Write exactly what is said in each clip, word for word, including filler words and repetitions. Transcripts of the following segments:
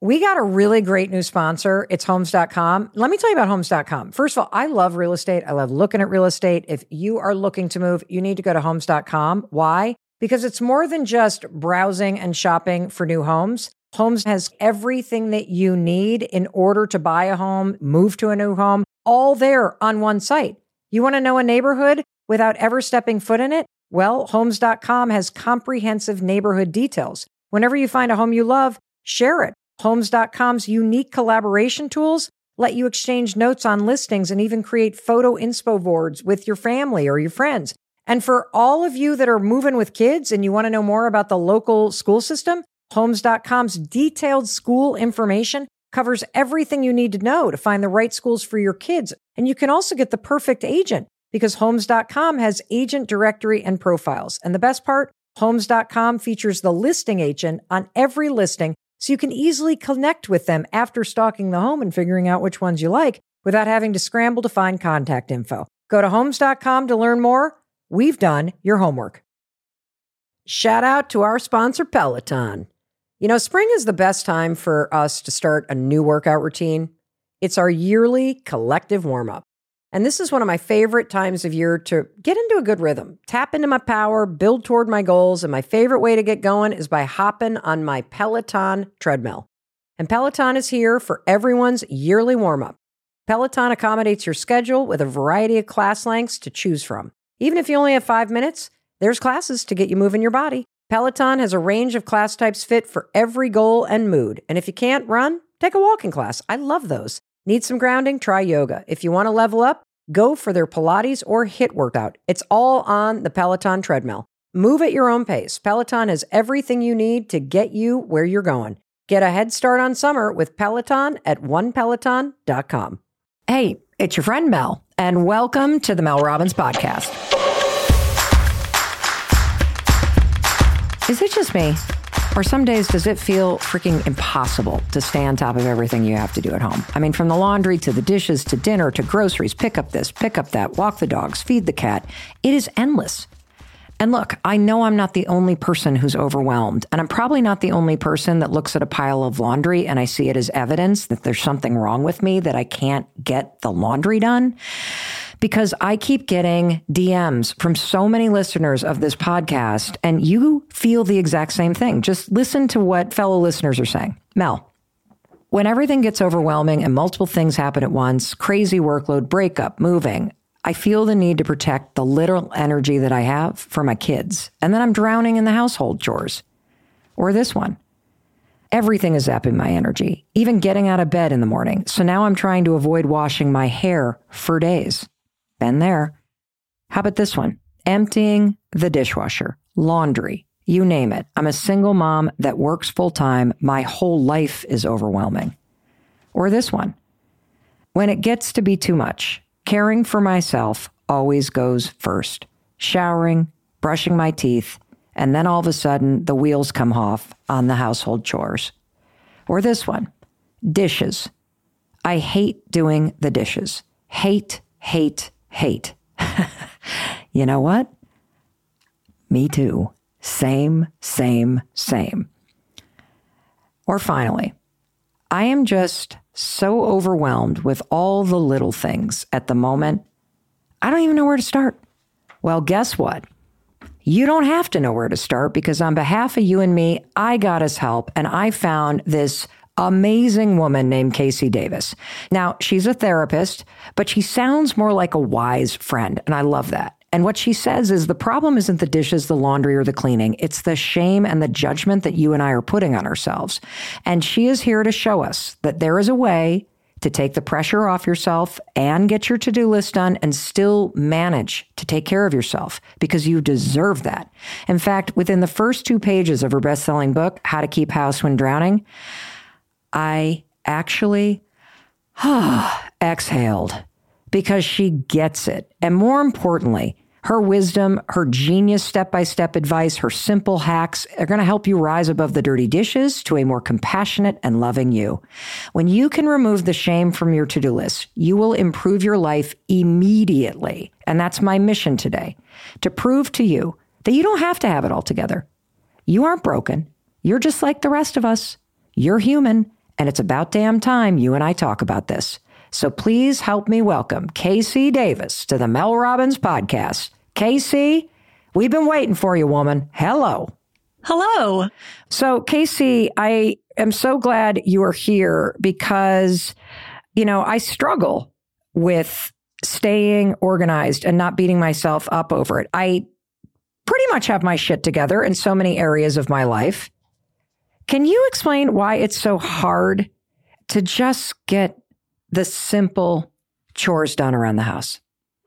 We got a really great new sponsor. It's homes dot com. Let me tell you about homes dot com. First of all, I love real estate. I love looking at real estate. If you are looking to move, you need to go to homes dot com. Why? Because it's more than just browsing and shopping for new homes. Homes has everything that you need in order to buy a home, move to a new home, all there on one site. You want to know a neighborhood without ever stepping foot in it? Well, homes dot com has comprehensive neighborhood details. Whenever you find a home you love, share it. homes dot com's unique collaboration tools let you exchange notes on listings and even create photo inspo boards with your family or your friends. And for all of you that are moving with kids and you want to know more about the local school system, homes dot com's detailed school information covers everything you need to know to find the right schools for your kids. And you can also get the perfect agent because homes dot com has agent directory and profiles. And the best part, homes dot com features the listing agent on every listing, so you can easily connect with them after stalking the home and figuring out which ones you like without having to scramble to find contact info. Go to homes dot com to learn more. We've done your homework. Shout out to our sponsor, Peloton. You know, spring is the best time for us to start a new workout routine. It's our yearly collective warm-up. And this is one of my favorite times of year to get into a good rhythm, tap into my power, build toward my goals. And my favorite way to get going is by hopping on my Peloton treadmill. And Peloton is here for everyone's yearly warm-up. Peloton accommodates your schedule with a variety of class lengths to choose from. Even if you only have five minutes, there's classes to get you moving your body. Peloton has a range of class types fit for every goal and mood. And if you can't run, take a walking class. I love those. Need some grounding? Try yoga. If you want to level up, go for their Pilates or HIIT workout. It's all on the Peloton treadmill. Move at your own pace. Peloton has everything you need to get you where you're going. Get a head start on summer with Peloton at one peloton dot com. Hey, it's your friend Mel, and welcome to the Mel Robbins Podcast. Is it just me? Or some days, does it feel freaking impossible to stay on top of everything you have to do at home? I mean, from the laundry to the dishes to dinner to groceries, pick up this, pick up that, walk the dogs, feed the cat. It is endless. And look, I know I'm not the only person who's overwhelmed, and I'm probably not the only person that looks at a pile of laundry and I see it as evidence that there's something wrong with me, that I can't get the laundry done. Because I keep getting D Ms from so many listeners of this podcast, and you feel the exact same thing. Just listen to what fellow listeners are saying. Mel, when everything gets overwhelming and multiple things happen at once, crazy workload, breakup, moving, I feel the need to protect the little energy that I have for my kids. And then I'm drowning in the household chores. Or this one. Everything is zapping my energy, even getting out of bed in the morning. So now I'm trying to avoid washing my hair for days. Been there. How about this one? Emptying the dishwasher, laundry, you name it. I'm a single mom that works full time. My whole life is overwhelming. Or this one. When it gets to be too much, caring for myself always goes first. Showering, brushing my teeth, and then all of a sudden the wheels come off on the household chores. Or this one. Dishes. I hate doing the dishes. Hate, hate, hate. You know what? Me too. Same, same, same. Or finally, I am just so overwhelmed with all the little things at the moment. I don't even know where to start. Well, guess what? You don't have to know where to start, because on behalf of you and me, I got us help, and I found this amazing woman named Casey Davis. Now, she's a therapist, but she sounds more like a wise friend, and I love that. And what she says is the problem isn't the dishes, the laundry, or the cleaning. It's the shame and the judgment that you and I are putting on ourselves. And she is here to show us that there is a way to take the pressure off yourself and get your to-do list done and still manage to take care of yourself, because you deserve that. In fact, within the first two pages of her best-selling book, How to Keep House When Drowning, I actually exhaled, because she gets it. And more importantly, her wisdom, her genius step-by-step advice, her simple hacks are going to help you rise above the dirty dishes to a more compassionate and loving you. When you can remove the shame from your to-do list, you will improve your life immediately. And that's my mission today, to prove to you that you don't have to have it all together. You aren't broken. You're just like the rest of us. You're human, and it's about damn time you and I talk about this. So please help me welcome K C Davis to the Mel Robbins podcast. K C, we've been waiting for you, woman. Hello. Hello. So, K C, I am so glad you are here because, you know, I struggle with staying organized and not beating myself up over it. I pretty much have my shit together in so many areas of my life. Can you explain why it's so hard to just get the simple chores done around the house?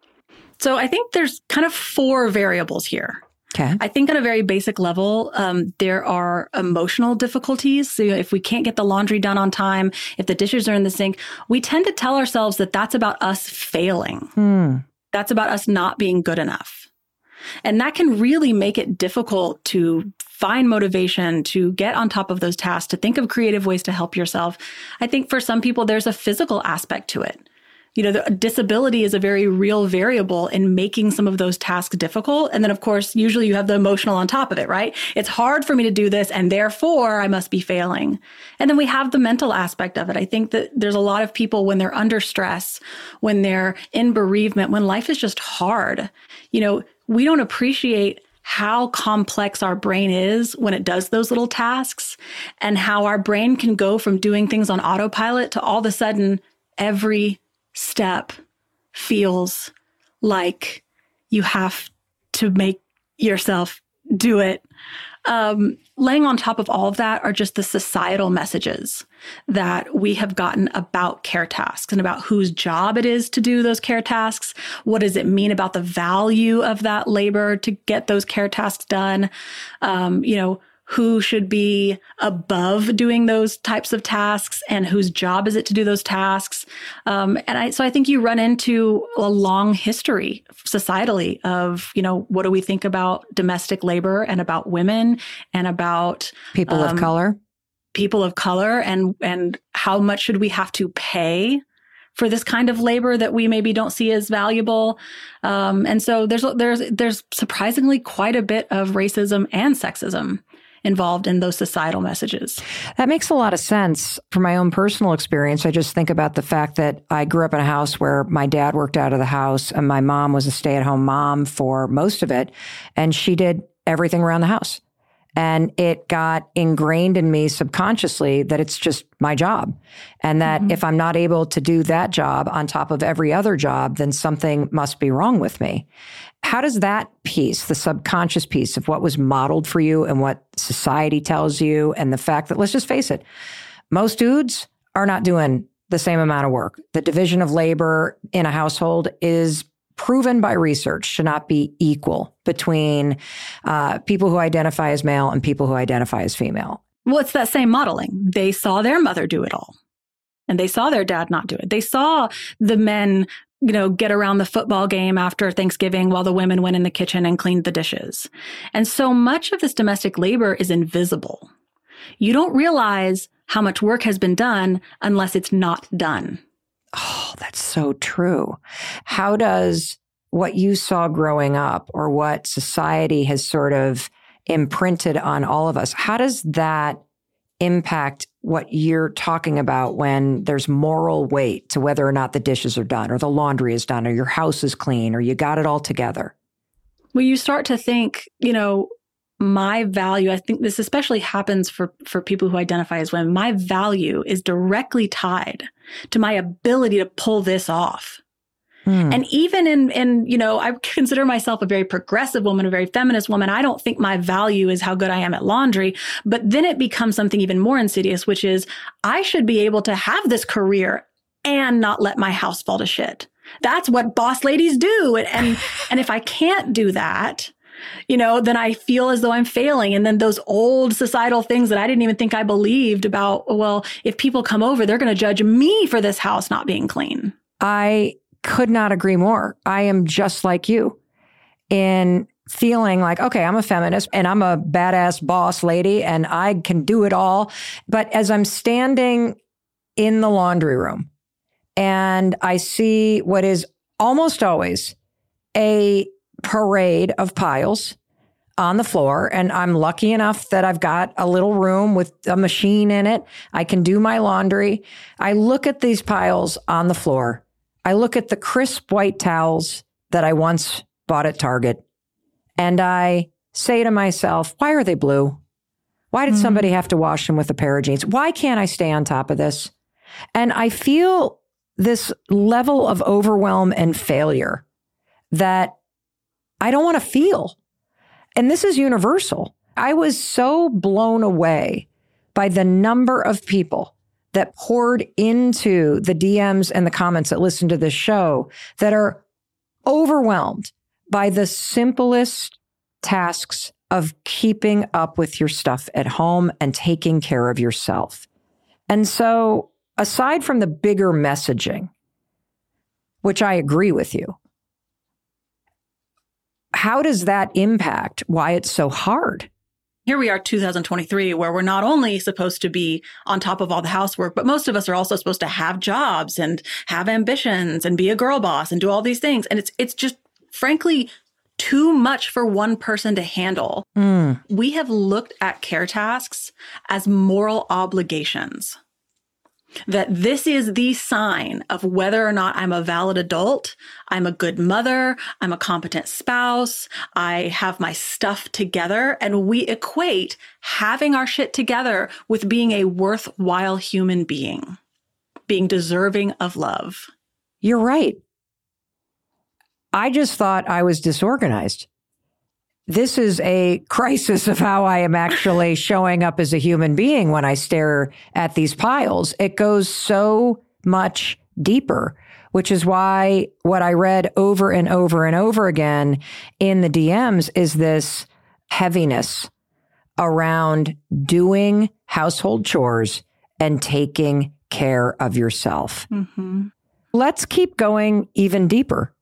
So I think there's kind of four variables here. Okay. I think on a very basic level, um, there are emotional difficulties. So if we can't get the laundry done on time, if the dishes are in the sink, we tend to tell ourselves that that's about us failing. Hmm. That's about us not being good enough. And that can really make it difficult to find motivation, to get on top of those tasks, to think of creative ways to help yourself. I think for some people, there's a physical aspect to it. You know, the disability is a very real variable in making some of those tasks difficult. And then, of course, usually you have the emotional on top of it, right? It's hard for me to do this, and therefore I must be failing. And then we have the mental aspect of it. I think that there's a lot of people when they're under stress, when they're in bereavement, when life is just hard, you know, we don't appreciate how complex our brain is when it does those little tasks, and how our brain can go from doing things on autopilot to all of a sudden every step feels like you have to make yourself do it. Um, laying on top of all of that are just the societal messages that we have gotten about care tasks and about whose job it is to do those care tasks. What does it mean about the value of that labor to get those care tasks done? Um, you know, who should be above doing those types of tasks and whose job is it to do those tasks. Um, and I, so I think you run into a long history societally of, you know, what do we think about domestic labor and about women and about people um, of color, people of color and, and how much should we have to pay for this kind of labor that we maybe don't see as valuable. Um, and so there's, there's, there's surprisingly quite a bit of racism and sexism involved in those societal messages. That makes a lot of sense. From my own personal experience, I just think about the fact that I grew up in a house where my dad worked out of the house and my mom was a stay-at-home mom for most of it. And she did everything around the house. And it got ingrained in me subconsciously that it's just my job. And that mm-hmm. if I'm not able to do that job on top of every other job, then something must be wrong with me. How does that piece, the subconscious piece of what was modeled for you and what society tells you, and the fact that, let's just face it, most dudes are not doing the same amount of work. The division of labor in a household is proven by research to not be equal between uh, people who identify as male and people who identify as female. Well, it's that same modeling. They saw their mother do it all, and they saw their dad not do it. They saw the men, you know, get around the football game after Thanksgiving while the women went in the kitchen and cleaned the dishes. And so much of this domestic labor is invisible. You don't realize how much work has been done unless it's not done. Oh, that's so true. How does what you saw growing up or what society has sort of imprinted on all of us, how does that impact what you're talking about when there's moral weight to whether or not the dishes are done or the laundry is done or your house is clean or you got it all together? Well, you start to think, you know, my value, I think this especially happens for, for people who identify as women, my value is directly tied to my ability to pull this off. Hmm. And even in, in, you know, I consider myself a very progressive woman, a very feminist woman. I don't think my value is how good I am at laundry, but then it becomes something even more insidious, which is I should be able to have this career and not let my house fall to shit. That's what boss ladies do. And, and, and if I can't do that, you know, then I feel as though I'm failing. And then those old societal things that I didn't even think I believed about, well, if people come over, they're going to judge me for this house not being clean. I could not agree more. I am just like you in feeling like, okay, I'm a feminist and I'm a badass boss lady and I can do it all. But as I'm standing in the laundry room and I see what is almost always a parade of piles on the floor, and I'm lucky enough that I've got a little room with a machine in it. I can do my laundry. I look at these piles on the floor. I look at the crisp white towels that I once bought at Target, and I say to myself, why are they blue? Why did mm-hmm. somebody have to wash them with a pair of jeans? Why can't I stay on top of this? And I feel this level of overwhelm and failure that I don't want to feel. And this is universal. I was so blown away by the number of people that poured into the D Ms and the comments that listen to this show that are overwhelmed by the simplest tasks of keeping up with your stuff at home and taking care of yourself. And so, aside from the bigger messaging, which I agree with you, how does that impact why it's so hard? Here we are, two thousand twenty-three, where we're not only supposed to be on top of all the housework, but most of us are also supposed to have jobs and have ambitions and be a girl boss and do all these things. And it's it's just, frankly, too much for one person to handle. Mm. We have looked at care tasks as moral obligations. That this is the sign of whether or not I'm a valid adult, I'm a good mother, I'm a competent spouse, I have my stuff together, and we equate having our shit together with being a worthwhile human being, being deserving of love. You're right. I just thought I was disorganized. This is a crisis of how I am actually showing up as a human being when I stare at these piles. It goes so much deeper, which is why what I read over and over and over again in the D Ms is this heaviness around doing household chores and taking care of yourself. Mm-hmm. Let's keep going even deeper.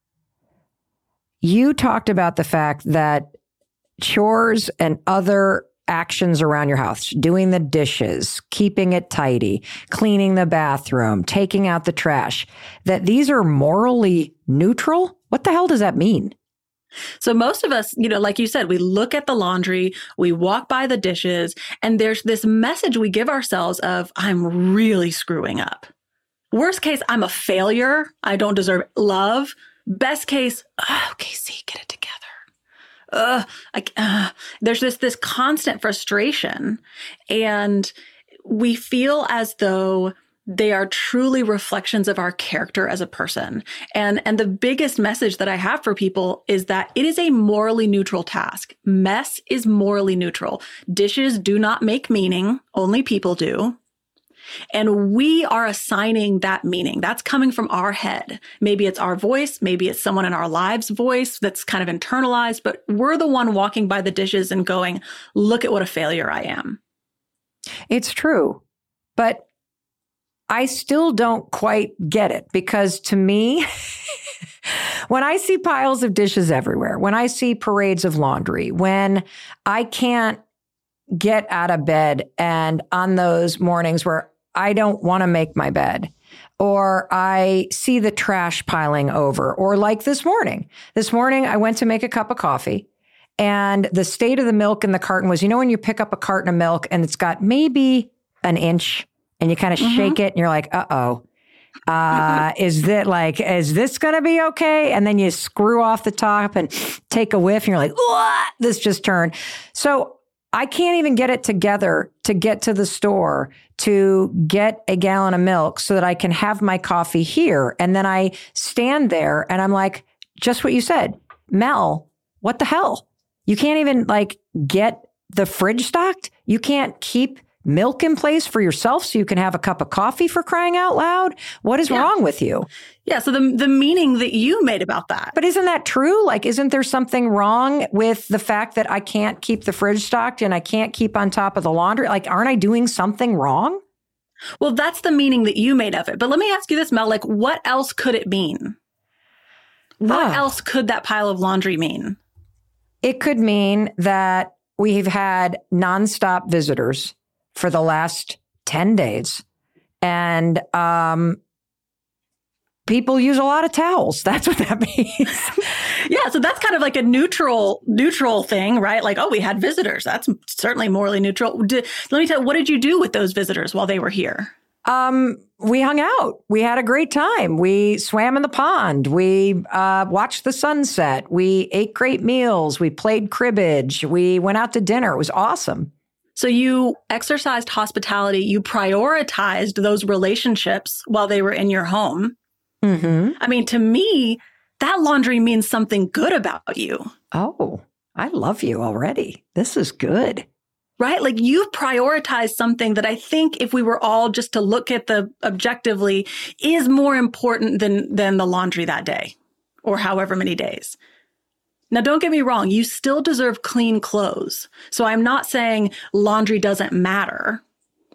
You talked about the fact that chores and other actions around your house, doing the dishes, keeping it tidy, cleaning the bathroom, taking out the trash, that these are morally neutral? What the hell does that mean? So most of us, you know, like you said, we look at the laundry, we walk by the dishes, and there's this message we give ourselves of, I'm really screwing up. Worst case, I'm a failure. I don't deserve love. Best case, oh, okay, see, get it together. Uh, I, uh, there's this this constant frustration, and we feel as though they are truly reflections of our character as a person. And and the biggest message that I have for people is that it is a morally neutral task. Mess is morally neutral. Dishes do not make meaning. Only people do. And we are assigning that meaning. That's coming from our head. Maybe it's our voice. Maybe it's someone in our lives' voice that's kind of internalized, but we're the one walking by the dishes and going, look at what a failure I am. It's true. But I still don't quite get it, because to me, when I see piles of dishes everywhere, when I see parades of laundry, when I can't get out of bed, and on those mornings where I don't want to make my bed, or I see the trash piling over, or like this morning. This morning, I went to make a cup of coffee, and the state of the milk in the carton was, you know, when you pick up a carton of milk and it's got maybe an inch and you kind of mm-hmm. shake it and you're like, uh-oh, uh, is that like, is this going to be okay? And then you screw off the top and take a whiff and you're like, what? This just turned. So I can't even get it together to get to the store to get a gallon of milk so that I can have my coffee here. And then I stand there and I'm like, just what you said, Mel, what the hell? You can't even like get the fridge stocked. You can't keep milk in place for yourself so you can have a cup of coffee, for crying out loud. What is yeah. wrong with you? Yeah. So the the meaning that you made about that. But isn't that true? Like, isn't there something wrong with the fact that I can't keep the fridge stocked and I can't keep on top of the laundry? Like, aren't I doing something wrong? Well, that's the meaning that you made of it. But let me ask you this, Mel, like, what else could it mean? What oh. else could that pile of laundry mean? It could mean that we've had nonstop visitors for the last ten days. And um, people use a lot of towels. That's what that means. Yeah. So that's kind of like a neutral, neutral thing, right? Like, oh, we had visitors. That's certainly morally neutral. Did, let me tell you, what did you do with those visitors while they were here? Um, we hung out. We had a great time. We swam in the pond. We uh, watched the sunset. We ate great meals. We played cribbage. We went out to dinner. It was awesome. So you exercised hospitality. You prioritized those relationships while they were in your home. Mm-hmm. I mean, to me, that laundry means something good about you. Oh, I love you already. This is good. Right? Like you've prioritized something that I think if we were all just to look at the objectively is more important than, than the laundry that day or however many days. Now, don't get me wrong. You still deserve clean clothes. So I'm not saying laundry doesn't matter.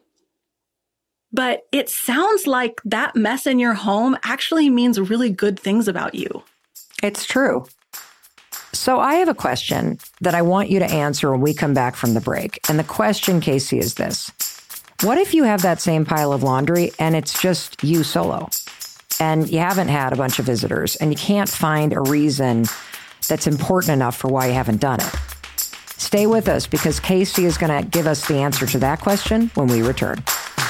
But it sounds like that mess in your home actually means really good things about you. It's true. So I have a question that I want you to answer when we come back from the break. And the question, Casey, is this. What if you have that same pile of laundry and it's just you solo and you haven't had a bunch of visitors and you can't find a reason that's important enough for why you haven't done it? Stay with us because Casey is going to give us the answer to that question when we return.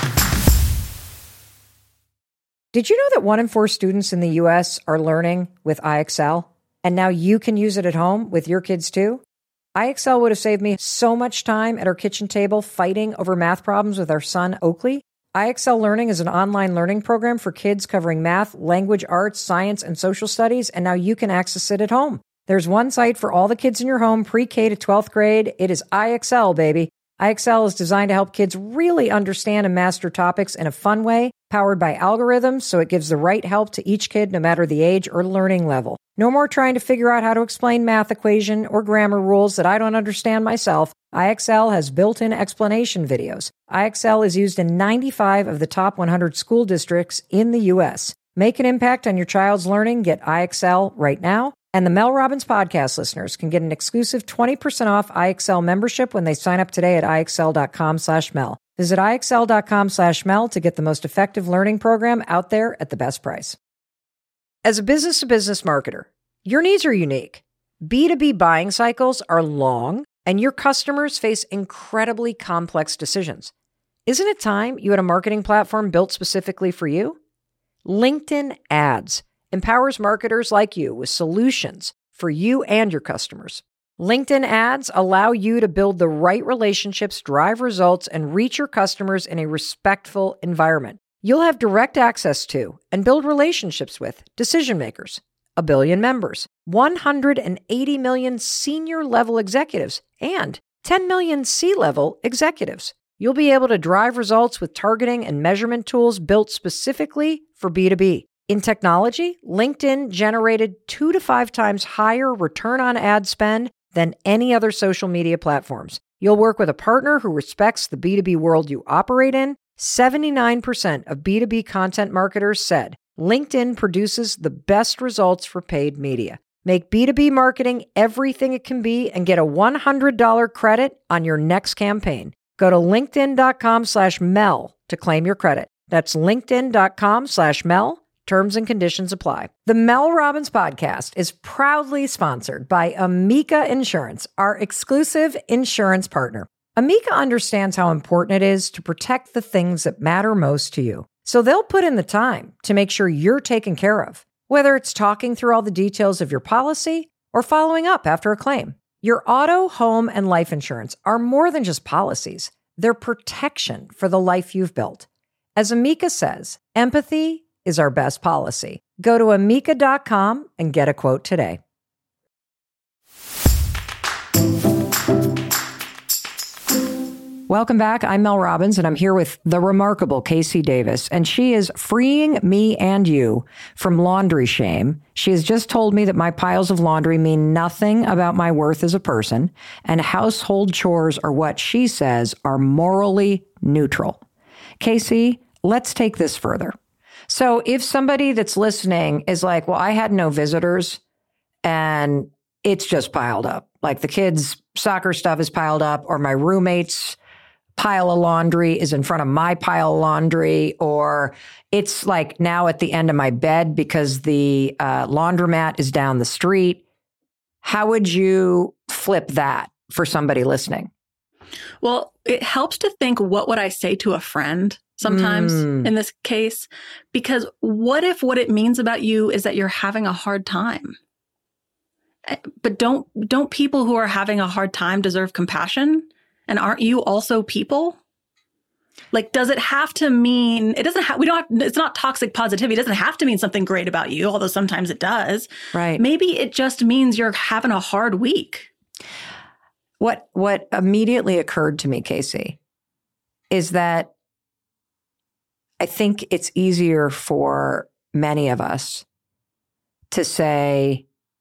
Did you know that one in four students in the U S are learning with I X L? And now you can use it at home with your kids too? I X L would have saved me so much time at our kitchen table fighting over math problems with our son, Oakley. I X L Learning is an online learning program for kids covering math, language, arts, science, and social studies, and now you can access it at home. There's one site for all the kids in your home, pre-K to twelfth grade. It is I X L, baby. I X L is designed to help kids really understand and master topics in a fun way, powered by algorithms, so it gives the right help to each kid no matter the age or learning level. No more trying to figure out how to explain math equation or grammar rules that I don't understand myself. I X L has built-in explanation videos. I X L is used in ninety-five of the top one hundred school districts in the U S. Make an impact on your child's learning. Get I X L right now. And the Mel Robbins podcast listeners can get an exclusive twenty percent off I X L membership when they sign up today at IXL.com slash Mel. Visit IXL.com slash Mel to get the most effective learning program out there at the best price. As a business-to-business marketer, your needs are unique. B two B buying cycles are long, and your customers face incredibly complex decisions. Isn't it time you had a marketing platform built specifically for you? LinkedIn Ads empowers marketers like you with solutions for you and your customers. LinkedIn Ads allow you to build the right relationships, drive results, and reach your customers in a respectful environment. You'll have direct access to and build relationships with decision makers, a billion members, one hundred eighty million senior-level executives, and ten million C-level executives. You'll be able to drive results with targeting and measurement tools built specifically for B two B. In technology, LinkedIn generated two to five times higher return on ad spend than any other social media platforms. You'll work with a partner who respects the B two B world you operate in. seventy-nine percent of B two B content marketers said LinkedIn produces the best results for paid media. Make B two B marketing everything it can be and get a one hundred dollars credit on your next campaign. Go to linkedin.com slash Mel to claim your credit. That's linkedin.com slash Mel. Terms and conditions apply. The Mel Robbins podcast is proudly sponsored by Amica Insurance, our exclusive insurance partner. Amica understands how important it is to protect the things that matter most to you. So they'll put in the time to make sure you're taken care of, whether it's talking through all the details of your policy or following up after a claim. Your auto, home, and life insurance are more than just policies. They're protection for the life you've built. As Amica says, empathy is our best policy. Go to amica dot com and get a quote today. Welcome back. I'm Mel Robbins, and I'm here with the remarkable Casey Davis, and she is freeing me and you from laundry shame. She has just told me that my piles of laundry mean nothing about my worth as a person, and household chores are what she says are morally neutral. Casey, let's take this further. So if somebody that's listening is like, well, I had no visitors and it's just piled up, like the kids' soccer stuff is piled up, or my roommates pile of laundry is in front of my pile of laundry, or it's like now at the end of my bed because the uh, laundromat is down the street. How would you flip that for somebody listening? Well, it helps to think, what would I say to a friend sometimes mm. in this case? Because what if what it means about you is that you're having a hard time? But don't don't people who are having a hard time deserve compassion? And aren't you also people? Like, does it have to mean, it doesn't have, we don't have, it's not toxic positivity. It doesn't have to mean something great about you, although sometimes it does. Right. Maybe it just means you're having a hard week. What, what immediately occurred to me, Casey, is that I think it's easier for many of us to say,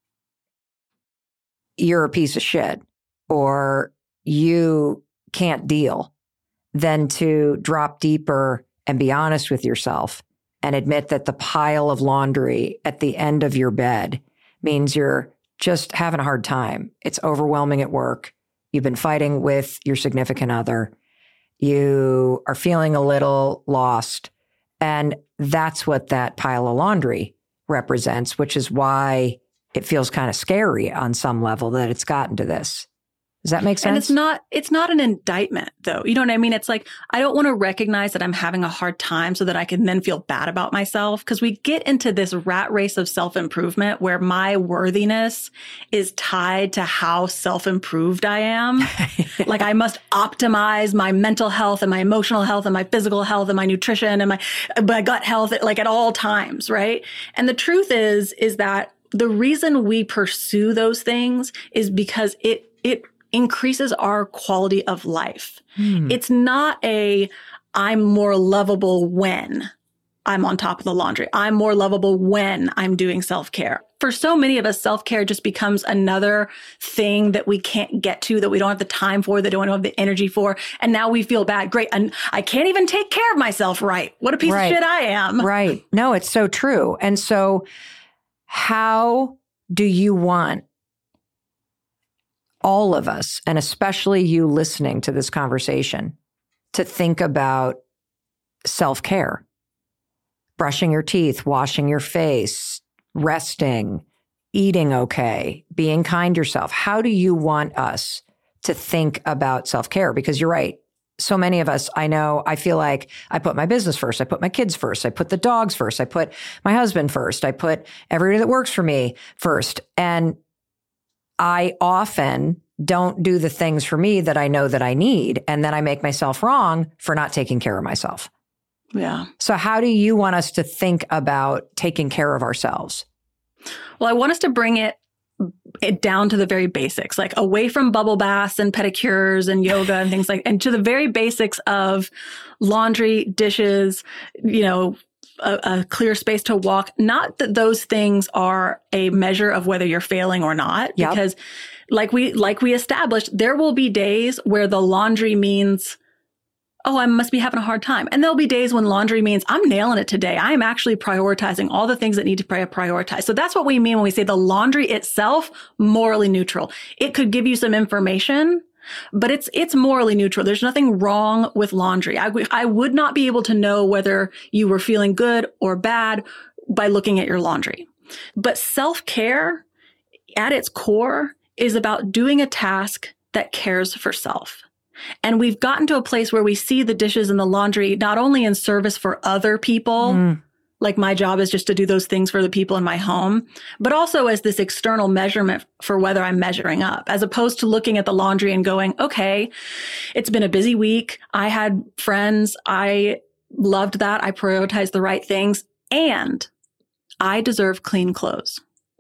you're a piece of shit, or you can't deal, than to drop deeper and be honest with yourself and admit that the pile of laundry at the end of your bed means you're just having a hard time. It's overwhelming at work. You've been fighting with your significant other. You are feeling a little lost. And that's what that pile of laundry represents, which is why it feels kind of scary on some level that it's gotten to this. Does that make sense? And it's not, it's not an indictment though. You know what I mean? It's like, I don't want to recognize that I'm having a hard time so that I can then feel bad about myself. Because we get into this rat race of self-improvement where my worthiness is tied to how self-improved I am. Like I must optimize my mental health and my emotional health and my physical health and my nutrition and my, my gut health, like at all times. Right. And the truth is, is that the reason we pursue those things is because it, it, increases our quality of life. Hmm. It's not a, I'm more lovable when I'm on top of the laundry. I'm more lovable when I'm doing self-care. For so many of us, self-care just becomes another thing that we can't get to, that we don't have the time for, that we don't have the energy for. And now we feel bad. Great. And I can't even take care of myself right. What a piece right. of shit I am. Right. No, it's so true. And so how do you want all of us, and especially you listening to this conversation, to think about self-care? Brushing your teeth, washing your face, resting, eating okay, being kind to yourself. How do you want us to think about self-care? Because you're right. So many of us, I know, I feel like I put my business first. I put my kids first. I put the dogs first. I put my husband first. I put everybody that works for me first. And I often don't do the things for me that I know that I need. And then I make myself wrong for not taking care of myself. Yeah. So how do you want us to think about taking care of ourselves? Well, I want us to bring it, it down to the very basics, like away from bubble baths and pedicures and yoga and things like, and to the very basics of laundry, dishes, you know, A, a clear space to walk. Not that those things are a measure of whether you're failing or not, yep. because like we, like we established, there will be days where the laundry means, oh, I must be having a hard time. And there'll be days when laundry means I'm nailing it today. I am actually prioritizing all the things that need to be prioritized. So that's what we mean when we say the laundry itself, morally neutral. It could give you some information, but it's it's morally neutral. There's nothing wrong with laundry. I, w- I would not be able to know whether you were feeling good or bad by looking at your laundry. But self-care at its core is about doing a task that cares for self. And we've gotten to a place where we see the dishes and the laundry not only in service for other people, mm. like my job is just to do those things for the people in my home, but also as this external measurement for whether I'm measuring up, as opposed to looking at the laundry and going, okay, it's been a busy week. I had friends. I loved that. I prioritized the right things, and I deserve clean clothes.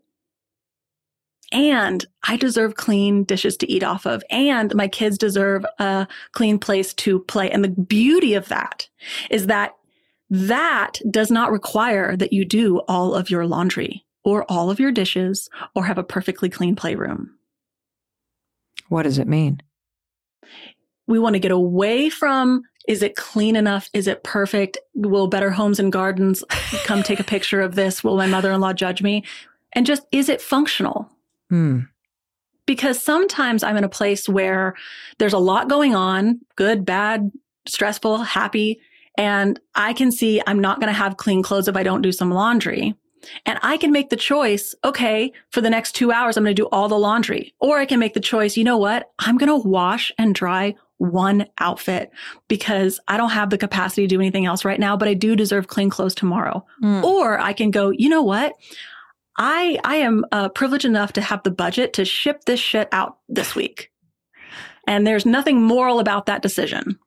And I deserve clean dishes to eat off of. And my kids deserve a clean place to play. And the beauty of that is that that does not require that you do all of your laundry or all of your dishes or have a perfectly clean playroom. What does it mean? We want to get away from, is it clean enough? Is it perfect? Will Better Homes and Gardens come take a picture of this? Will my mother-in-law judge me? And just, is it functional? Hmm. Because sometimes I'm in a place where there's a lot going on, good, bad, stressful, happy, and I can see I'm not going to have clean clothes if I don't do some laundry. And I can make the choice, okay, for the next two hours, I'm going to do all the laundry. Or I can make the choice, you know what? I'm going to wash and dry one outfit because I don't have the capacity to do anything else right now, but I do deserve clean clothes tomorrow. Mm. Or I can go, you know what? I, I am uh, privileged enough to have the budget to ship this shit out this week. And there's nothing moral about that decision.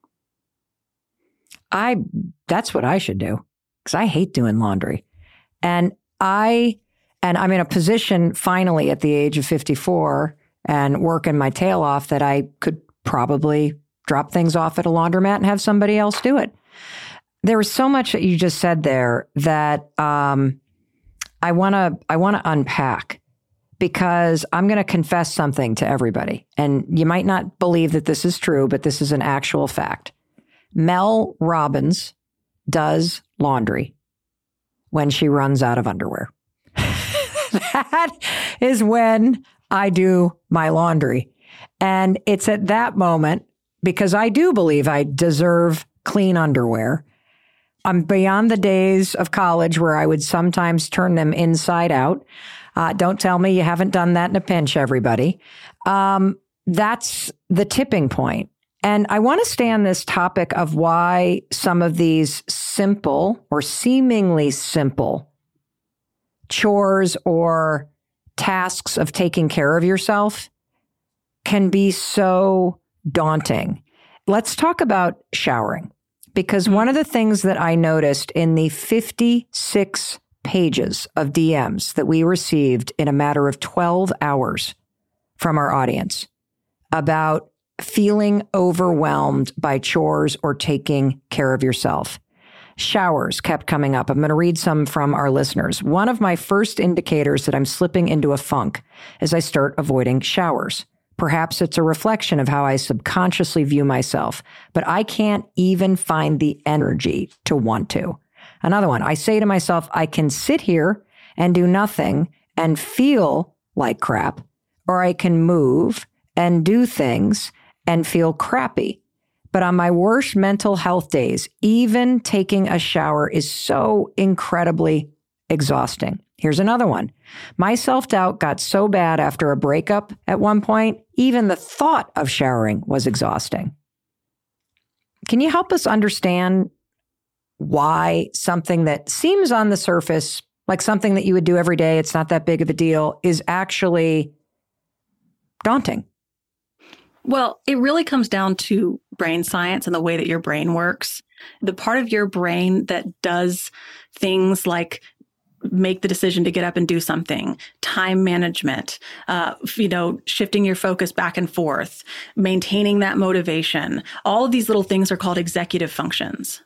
I, that's what I should do because I hate doing laundry. And I, and I'm in a position finally at the age of fifty-four and working my tail off that I could probably drop things off at a laundromat and have somebody else do it. There was so much that you just said there that um, I want to, I want to unpack because I'm going to confess something to everybody. And you might not believe that this is true, but this is an actual fact. Mel Robbins does laundry when she runs out of underwear. That is when I do my laundry. And it's at that moment, because I do believe I deserve clean underwear. I'm beyond the days of college where I would sometimes turn them inside out. Uh, don't tell me you haven't done that in a pinch, everybody. Um, that's the tipping point. And I want to stay on this topic of why some of these simple or seemingly simple chores or tasks of taking care of yourself can be so daunting. Let's talk about showering, because one of the things that I noticed in the fifty-six pages of D Ms that we received in a matter of twelve hours from our audience about feeling overwhelmed by chores or taking care of yourself. Showers kept coming up. I'm going to read some from our listeners. One of my first indicators that I'm slipping into a funk is I start avoiding showers. Perhaps it's a reflection of how I subconsciously view myself, but I can't even find the energy to want to. Another one, I say to myself, I can sit here and do nothing and feel like crap, or I can move and do things and feel crappy. But on my worst mental health days, even taking a shower is so incredibly exhausting. Here's another one. My self-doubt got so bad after a breakup at one point, even the thought of showering was exhausting. Can you help us understand why something that seems on the surface like something that you would do every day, it's not that big of a deal, is actually daunting? Well, it really comes down to brain science and the way that your brain works. The part of your brain that does things like make the decision to get up and do something, time management, uh, you know, shifting your focus back and forth, maintaining that motivation. All of these little things are called executive functions.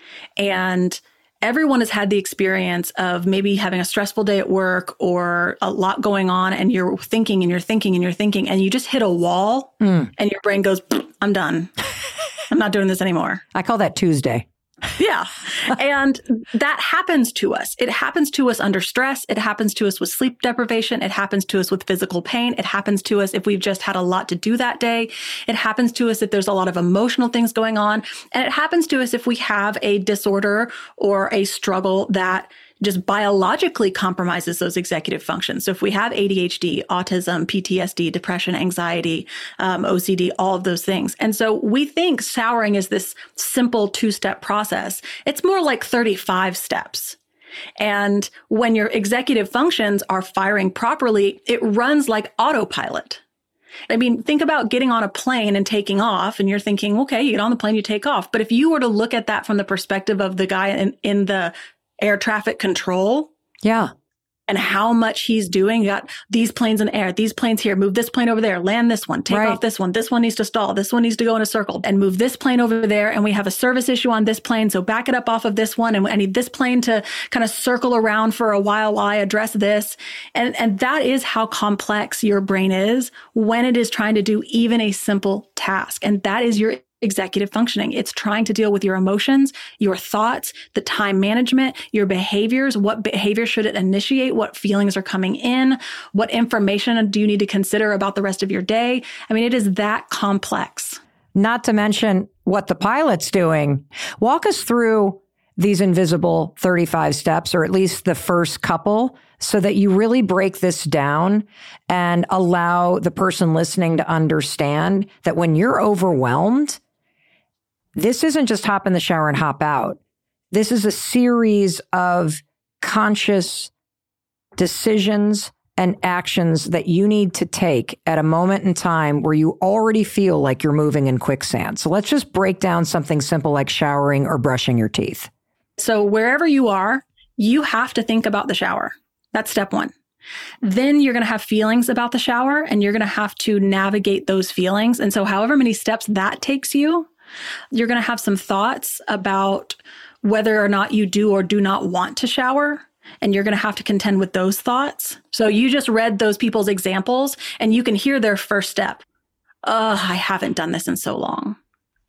And everyone has had the experience of maybe having a stressful day at work or a lot going on, and you're thinking and you're thinking and you're thinking, and you just hit a wall mm. and your brain goes, I'm done. I'm not doing this anymore. I call that Tuesday. Yeah. And that happens to us. It happens to us under stress. It happens to us with sleep deprivation. It happens to us with physical pain. It happens to us if we've just had a lot to do that day. It happens to us if there's a lot of emotional things going on. And it happens to us if we have a disorder or a struggle that just biologically compromises those executive functions. So if we have A D H D, autism, P T S D, depression, anxiety, um, O C D, all of those things. And so we think showering is this simple two-step process. It's more like thirty-five steps. And when your executive functions are firing properly, it runs like autopilot. I mean, think about getting on a plane and taking off, and you're thinking, okay, you get on the plane, you take off. But if you were to look at that from the perspective of the guy in, in the air traffic control. Yeah. And how much he's doing. You got these planes in the air, these planes here, move this plane over there, land this one, take right. off this one. This one needs to stall. This one needs to go in a circle and move this plane over there. And we have a service issue on this plane. So back it up off of this one. And I need this plane to kind of circle around for a while while I address this. And, and that is how complex your brain is when it is trying to do even a simple task. And that is your executive functioning. It's trying to deal with your emotions, your thoughts, the time management, your behaviors. What behavior should it initiate? What feelings are coming in? What information do you need to consider about the rest of your day? I mean, it is that complex. Not to mention what the pilot's doing. Walk us through these invisible thirty-five steps, or at least the first couple, so that you really break this down and allow the person listening to understand that when you're overwhelmed, this isn't just hop in the shower and hop out. This is a series of conscious decisions and actions that you need to take at a moment in time where you already feel like you're moving in quicksand. So let's just break down something simple like showering or brushing your teeth. So wherever you are, you have to think about the shower. That's step one. Then you're going to have feelings about the shower, and you're going to have to navigate those feelings. And so however many steps that takes you, you're going to have some thoughts about whether or not you do or do not want to shower. And you're going to have to contend with those thoughts. So you just read those people's examples, and you can hear their first step. Oh, I haven't done this in so long.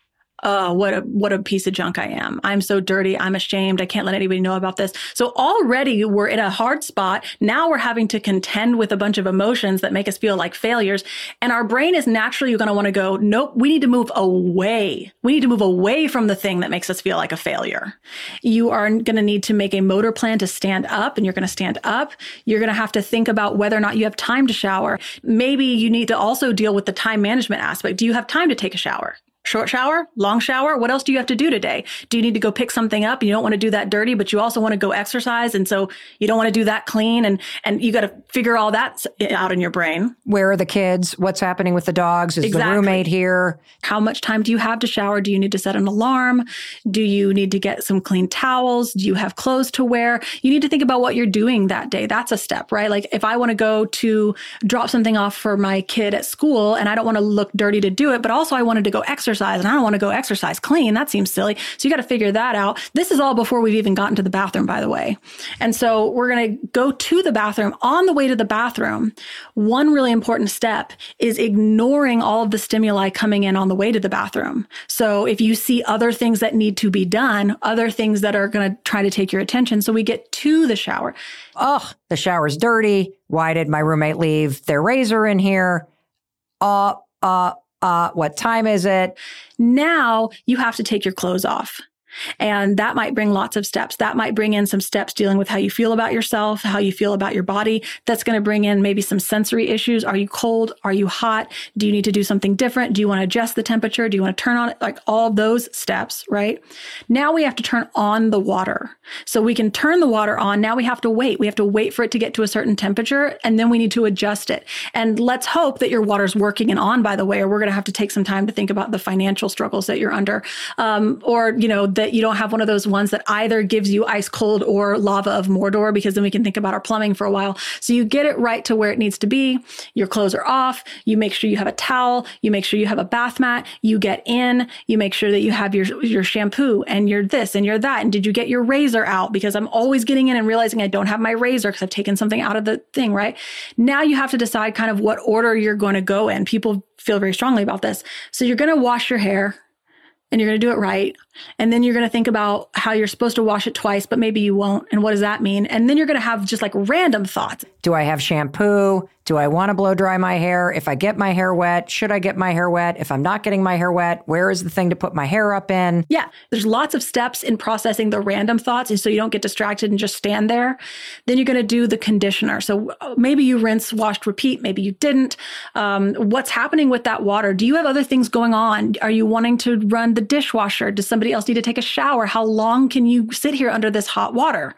Oh, what a what a piece of junk I am. I'm so dirty. I'm ashamed. I can't let anybody know about this. So already we're in a hard spot. Now we're having to contend with a bunch of emotions that make us feel like failures. And our brain is naturally going to want to go, nope, we need to move away. We need to move away from the thing that makes us feel like a failure. You are going to need to make a motor plan to stand up, and you're going to stand up. You're going to have to think about whether or not you have time to shower. Maybe you need to also deal with the time management aspect. Do you have time to take a shower? Short shower, long shower. What else do you have to do today? Do you need to go pick something up? You don't want to do that dirty, but you also want to go exercise. And so you don't want to do that clean. And, and you got to figure all that out in your brain. Where are the kids? What's happening with the dogs? Is exactly. the roommate here? How much time do you have to shower? Do you need to set an alarm? Do you need to get some clean towels? Do you have clothes to wear? You need to think about what you're doing that day. That's a step, right? Like if I want to go to drop something off for my kid at school and I don't want to look dirty to do it, but also I wanted to go exercise and I don't want to go exercise clean. That seems silly. So you got to figure that out. This is all before we've even gotten to the bathroom, by the way. And so we're going to go to the bathroom. On the way to the bathroom, one really important step is ignoring all of the stimuli coming in on the way to the bathroom. So if you see other things that need to be done, other things that are going to try to take your attention. So we get to the shower. Oh, the shower's dirty. Why did my roommate leave their razor in here? Uh, uh, Uh, what time is it? Now you have to take your clothes off. And that might bring lots of steps. That might bring in some steps dealing with how you feel about yourself, how you feel about your body. That's going to bring in maybe some sensory issues. Are you cold? Are you hot? Do you need to do something different? Do you want to adjust the temperature? Do you want to turn on it? Like all those steps, right? Now we have to turn on the water. So we can turn the water on. Now we have to wait. We have to wait for it to get to a certain temperature, and then we need to adjust it. And let's hope that your water's working and on, by the way, or we're going to have to take some time to think about the financial struggles that you're under. Um, or, you know, that you don't have one of those ones that either gives you ice cold or lava of Mordor, because then we can think about our plumbing for a while. So you get it right to where it needs to be. Your clothes are off. You make sure you have a towel. You make sure you have a bath mat. You get in. You make sure that you have your, your shampoo and your this and your that. And did you get your razor out? Because I'm always getting in and realizing I don't have my razor because I've taken something out of the thing, right? Now you have to decide kind of what order you're going to go in. People feel very strongly about this. So you're going to wash your hair. And you're going to do it right. And then you're going to think about how you're supposed to wash it twice, but maybe you won't. And what does that mean? And then you're going to have just like random thoughts. Do I have shampoo? Do I want to blow dry my hair? If I get my hair wet, should I get my hair wet? If I'm not getting my hair wet, where is the thing to put my hair up in? Yeah, there's lots of steps in processing the random thoughts, and so you don't get distracted and just stand there. Then you're going to do the conditioner. So maybe you rinse, washed, repeat. Maybe you didn't. Um, what's happening with that water? Do you have other things going on? Are you wanting to run the dishwasher? Does somebody else need to take a shower? How long can you sit here under this hot water?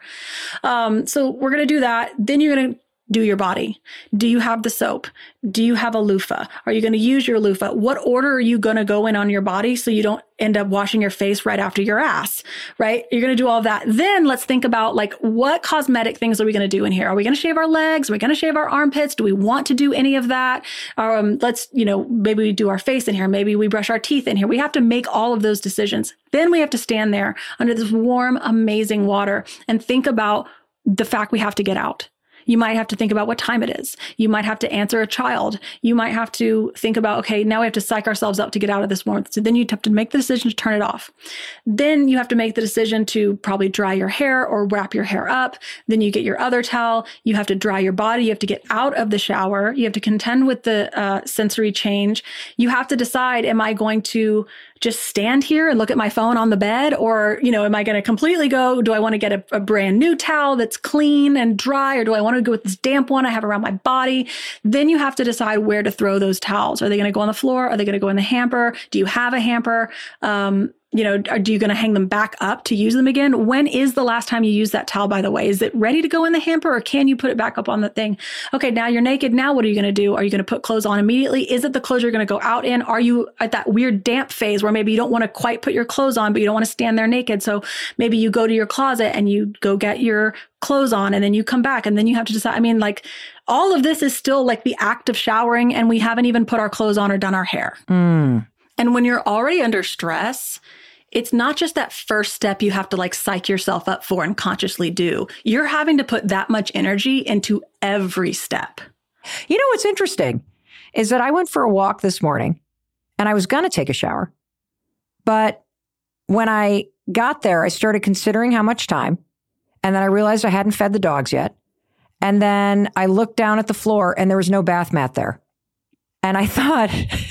Um, so we're going to do that. Then you're going to do your body. Do you have the soap? Do you have a loofah? Are you going to use your loofah? What order are you going to go in on your body so you don't end up washing your face right after your ass, right? You're going to do all of that. Then let's think about like, what cosmetic things are we going to do in here? Are we going to shave our legs? Are we going to shave our armpits? Do we want to do any of that? Um, let's, you know, maybe we do our face in here. Maybe we brush our teeth in here. We have to make all of those decisions. Then we have to stand there under this warm, amazing water and think about the fact we have to get out. You might have to think about what time it is. You might have to answer a child. You might have to think about, okay, now we have to psych ourselves up to get out of this warmth. So then you have to make the decision to turn it off. Then you have to make the decision to probably dry your hair or wrap your hair up. Then you get your other towel. You have to dry your body. You have to get out of the shower. You have to contend with the uh, sensory change. You have to decide, am I going to just stand here and look at my phone on the bed? Or, you know, am I going to completely go, do I want to get a, a brand new towel that's clean and dry? Or do I want to go with this damp one I have around my body? Then you have to decide where to throw those towels. Are they going to go on the floor? Are they going to go in the hamper? Do you have a hamper? Um, you know, are you going to hang them back up to use them again? When is the last time you used that towel, by the way? Is it ready to go in the hamper, or can you put it back up on the thing? Okay, now you're naked. Now what are you going to do? Are you going to put clothes on immediately? Is it the clothes you're going to go out in? Are you at that weird damp phase where maybe you don't want to quite put your clothes on, but you don't want to stand there naked? So maybe you go to your closet and you go get your clothes on, and then you come back, and then you have to decide. I mean, like, all of this is still like the act of showering, and we haven't even put our clothes on or done our hair. Mm. And when you're already under stress, it's not just that first step you have to like psych yourself up for and consciously do. You're having to put that much energy into every step. You know, what's interesting is that I went for a walk this morning and I was going to take a shower. But when I got there, I started considering how much time. And then I realized I hadn't fed the dogs yet. And then I looked down at the floor and there was no bath mat there. And I thought,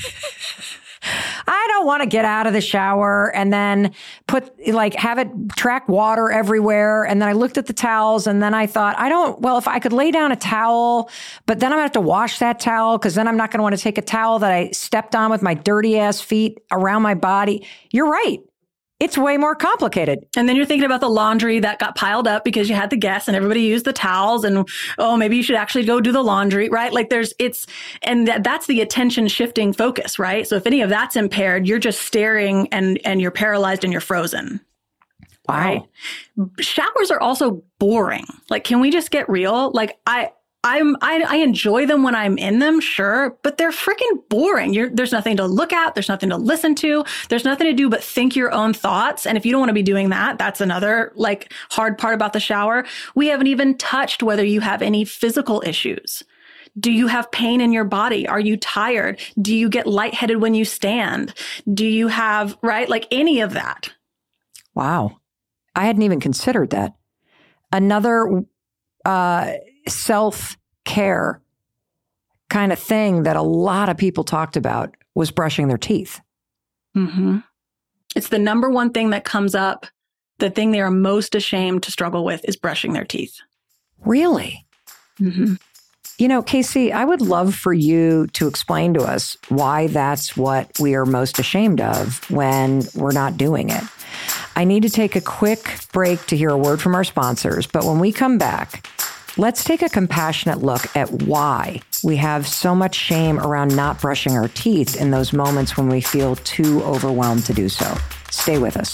I don't want to get out of the shower and then put, like, have it track water everywhere. And then I looked at the towels and then I thought, I don't, well, if I could lay down a towel, but then I'm gonna have to wash that towel, because then I'm not going to want to take a towel that I stepped on with my dirty ass feet around my body. You're right. It's way more complicated. And then you're thinking about the laundry that got piled up because you had the guests and everybody used the towels, and, oh, maybe you should actually go do the laundry, right? Like there's, it's, and that, that's the attention shifting focus, right? So if any of that's impaired, you're just staring and, and you're paralyzed and you're frozen. Wow. Right? Showers are also boring. Like, can we just get real? Like I, I'm, I, I enjoy them when I'm in them, sure, but they're freaking boring. You're, there's nothing to look at. There's nothing to listen to. There's nothing to do but think your own thoughts. And if you don't want to be doing that, that's another like hard part about the shower. We haven't even touched whether you have any physical issues. Do you have pain in your body? Are you tired? Do you get lightheaded when you stand? Do you have, right? Like any of that. Wow. I hadn't even considered that. Another, uh, self-care kind of thing that a lot of people talked about was brushing their teeth. Mm-hmm. It's the number one thing that comes up. The thing they are most ashamed to struggle with is brushing their teeth. Really? Mm-hmm. You know, Casey, I would love for you to explain to us why that's what we are most ashamed of when we're not doing it. I need to take a quick break to hear a word from our sponsors, but when we come back, let's take a compassionate look at why we have so much shame around not brushing our teeth in those moments when we feel too overwhelmed to do so. Stay with us.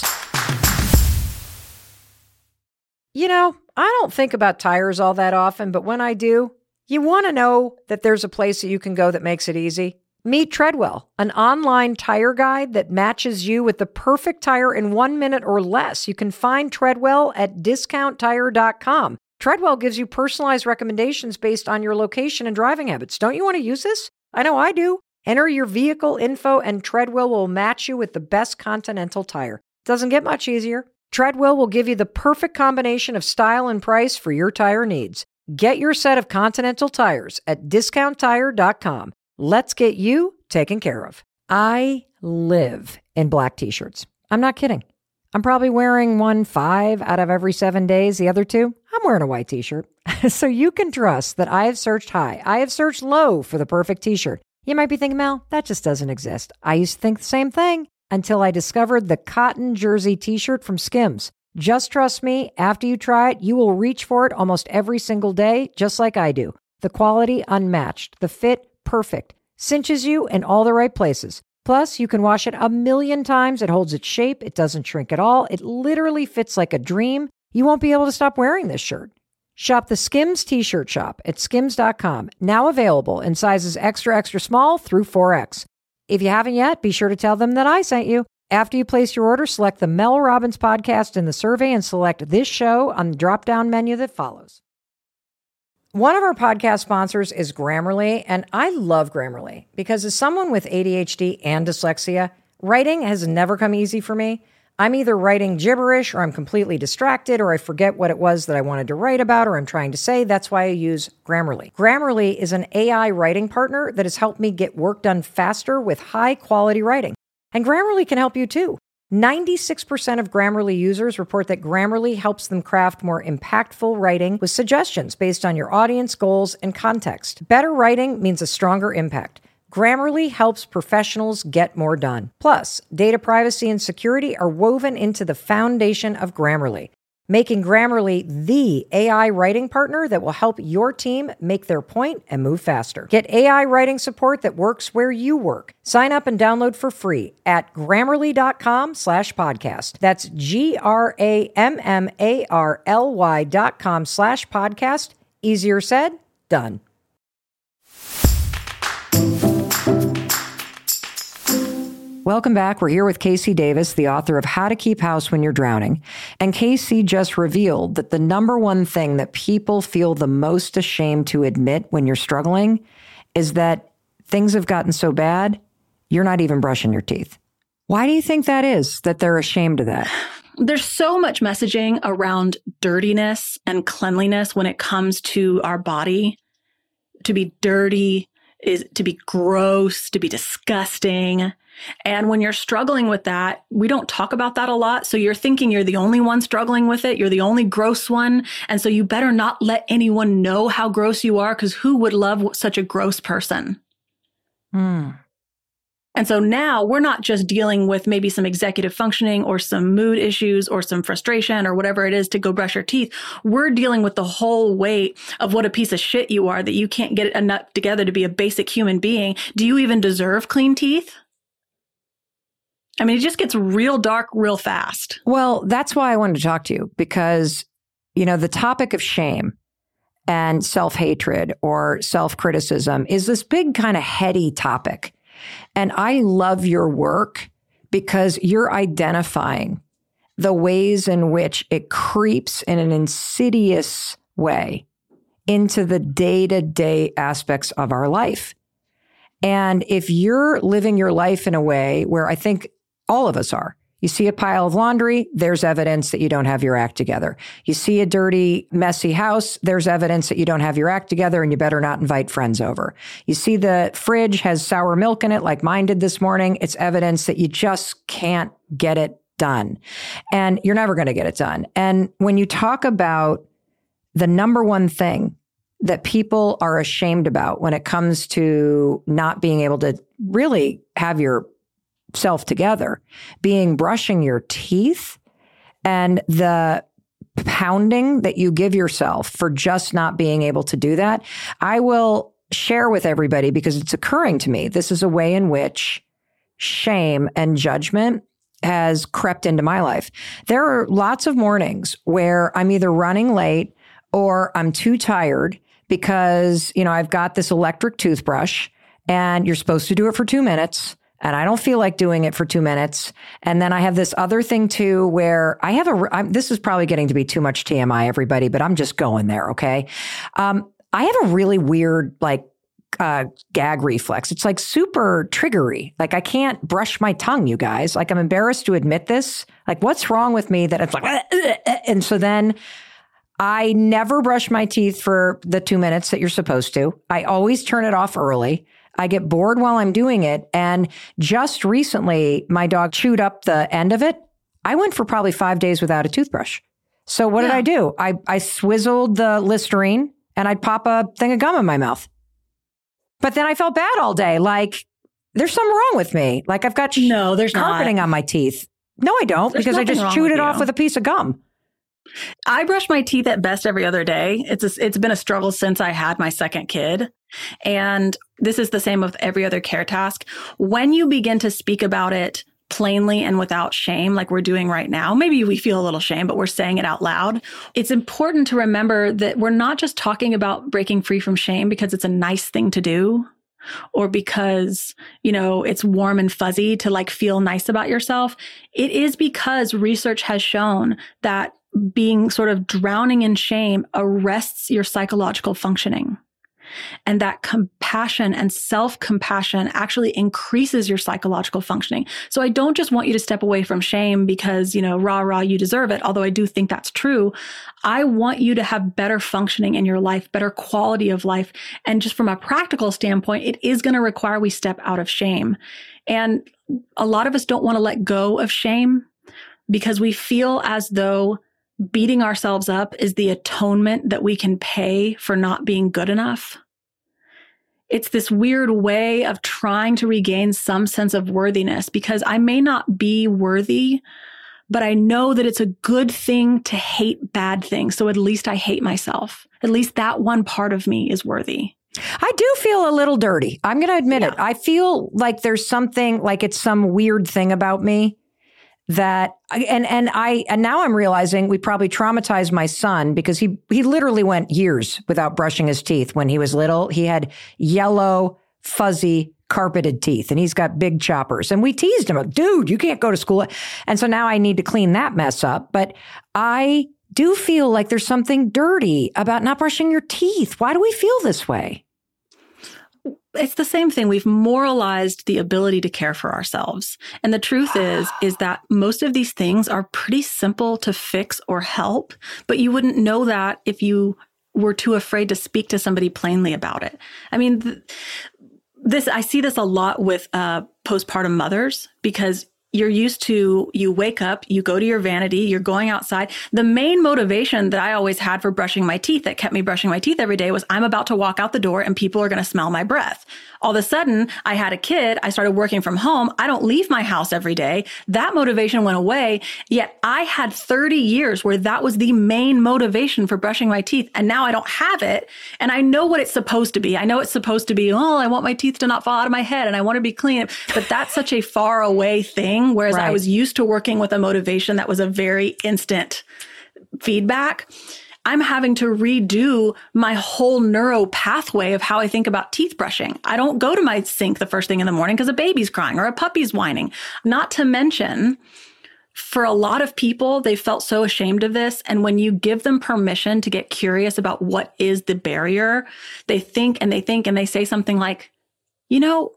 You know, I don't think about tires all that often, but when I do, you want to know that there's a place that you can go that makes it easy. Meet Treadwell, an online tire guide that matches you with the perfect tire in one minute or less. You can find Treadwell at discount tire dot com. Treadwell gives you personalized recommendations based on your location and driving habits. Don't you want to use this? I know I do. Enter your vehicle info and Treadwell will match you with the best Continental tire. Doesn't get much easier. Treadwell will give you the perfect combination of style and price for your tire needs. Get your set of Continental tires at discount tire dot com. Let's get you taken care of. I live in black t-shirts. I'm not kidding. I'm probably wearing one five out of every seven days. The other two, I'm wearing a white t-shirt. So you can trust that I have searched high. I have searched low for the perfect t-shirt. You might be thinking, Mel, that just doesn't exist. I used to think the same thing until I discovered the cotton jersey t-shirt from Skims. Just trust me, after you try it, you will reach for it almost every single day, just like I do. The quality unmatched, the fit perfect, cinches you in all the right places. Plus, you can wash it a million times. It holds its shape. It doesn't shrink at all. It literally fits like a dream. You won't be able to stop wearing this shirt. Shop the Skims t-shirt shop at skims dot com. Now available in sizes extra, extra small through four X. If you haven't yet, be sure to tell them that I sent you. After you place your order, select the Mel Robbins podcast in the survey and select this show on the drop-down menu that follows. One of our podcast sponsors is Grammarly, and I love Grammarly because as someone with A D H D and dyslexia, writing has never come easy for me. I'm either writing gibberish or I'm completely distracted or I forget what it was that I wanted to write about or I'm trying to say. That's why I use Grammarly. Grammarly is an A I writing partner that has helped me get work done faster with high quality writing. And Grammarly can help you too. ninety-six percent of Grammarly users report that Grammarly helps them craft more impactful writing with suggestions based on your audience, goals, and context. Better writing means a stronger impact. Grammarly helps professionals get more done. Plus, data privacy and security are woven into the foundation of Grammarly, making Grammarly the A I writing partner that will help your team make their point and move faster. Get A I writing support that works where you work. Sign up and download for free at grammarly.com slash podcast. That's G-R-A-M-M-A-R-L-Y dot com slash podcast. Easier said, done. Welcome back. We're here with Casey Davis, the author of How to Keep House When You're Drowning. And Casey just revealed that the number one thing that people feel the most ashamed to admit when you're struggling is that things have gotten so bad, you're not even brushing your teeth. Why do you think that is, that they're ashamed of that? There's so much messaging around dirtiness and cleanliness when it comes to our body. To be dirty is to be gross, to be disgusting. And when you're struggling with that, we don't talk about that a lot. So you're thinking you're the only one struggling with it. You're the only gross one. And so you better not let anyone know how gross you are, because who would love such a gross person? Mm. And so now we're not just dealing with maybe some executive functioning or some mood issues or some frustration or whatever it is to go brush your teeth. We're dealing with the whole weight of what a piece of shit you are, that you can't get enough together to be a basic human being. Do you even deserve clean teeth? I mean, it just gets real dark real fast. Well, that's why I wanted to talk to you, because, you know, the topic of shame and self-hatred or self-criticism is this big kind of heady topic. And I love your work because you're identifying the ways in which it creeps in an insidious way into the day-to-day aspects of our life. And if you're living your life in a way where I think all of us are, you see a pile of laundry, there's evidence that you don't have your act together. You see a dirty, messy house, there's evidence that you don't have your act together and you better not invite friends over. You see the fridge has sour milk in it like mine did this morning, it's evidence that you just can't get it done. And you're never going to get it done. And when you talk about the number one thing that people are ashamed about when it comes to not being able to really have your self together, being brushing your teeth and the pounding that you give yourself for just not being able to do that. I will share with everybody, because it's occurring to me, this is a way in which shame and judgment has crept into my life. There are lots of mornings where I'm either running late or I'm too tired because, you know, I've got this electric toothbrush and you're supposed to do it for two minutes. And I don't feel like doing it for two minutes. And then I have this other thing too, where I have a, I'm, this is probably getting to be too much T M I, everybody, but I'm just going there. Okay. Um, I have a really weird, like, uh, gag reflex. It's like super triggery. Like I can't brush my tongue, you guys. Like I'm embarrassed to admit this. Like what's wrong with me that it's like, and so then I never brush my teeth for the two minutes that you're supposed to. I always turn it off early. I get bored while I'm doing it. And just recently, my dog chewed up the end of it. I went for probably five days without a toothbrush. So what yeah. did I do? I, I swizzled the Listerine and I'd pop a thing of gum in my mouth. But then I felt bad all day. Like there's something wrong with me. Like I've got no, there's carpeting not. on my teeth. No, I don't, there's because I just chewed it you. off with a piece of gum. I brush my teeth at best every other day. It's a, it's been a struggle since I had my second kid. And this is the same with every other care task. When you begin to speak about it plainly and without shame, like we're doing right now, maybe we feel a little shame, but we're saying it out loud. It's important to remember that we're not just talking about breaking free from shame because it's a nice thing to do, or because, you know, it's warm and fuzzy to like feel nice about yourself. It is because research has shown that being sort of drowning in shame arrests your psychological functioning. And that compassion and self-compassion actually increases your psychological functioning. So I don't just want you to step away from shame because, you know, rah, rah, you deserve it. Although I do think that's true. I want you to have better functioning in your life, better quality of life. And just from a practical standpoint, it is going to require we step out of shame. And a lot of us don't want to let go of shame because we feel as though beating ourselves up is the atonement that we can pay for not being good enough. It's this weird way of trying to regain some sense of worthiness because I may not be worthy, but I know that it's a good thing to hate bad things. So at least I hate myself. At least that one part of me is worthy. I do feel a little dirty. I'm going to admit yeah. it. I feel like there's something, like it's some weird thing about me. That and and I and now I'm realizing we probably traumatized my son because he he literally went years without brushing his teeth when he was little. He had yellow, fuzzy, carpeted teeth, and he's got big choppers. And we teased him, dude, you can't go to school. And so now I need to clean that mess up. But I do feel like there's something dirty about not brushing your teeth. Why do we feel this way? It's the same thing. We've moralized the ability to care for ourselves. And the truth is, is that most of these things are pretty simple to fix or help, but you wouldn't know that if you were too afraid to speak to somebody plainly about it. I mean, th- this, I see this a lot with uh, postpartum mothers because you're used to, you wake up, you go to your vanity, you're going outside. The main motivation that I always had for brushing my teeth that kept me brushing my teeth every day was I'm about to walk out the door and people are going to smell my breath. All of a sudden, I had a kid. I started working from home. I don't leave my house every day. That motivation went away. Yet I had thirty years where that was the main motivation for brushing my teeth. And now I don't have it. And I know what it's supposed to be. I know it's supposed to be, oh, I want my teeth to not fall out of my head and I want to be clean. But that's such a far away thing. Whereas right. I was used to working with a motivation that was a very instant feedback. I'm having to redo my whole neuro pathway of how I think about teeth brushing. I don't go to my sink the first thing in the morning because a baby's crying or a puppy's whining. Not to mention, for a lot of people, they felt so ashamed of this. And when you give them permission to get curious about what is the barrier, they think and they think and they say something like, you know,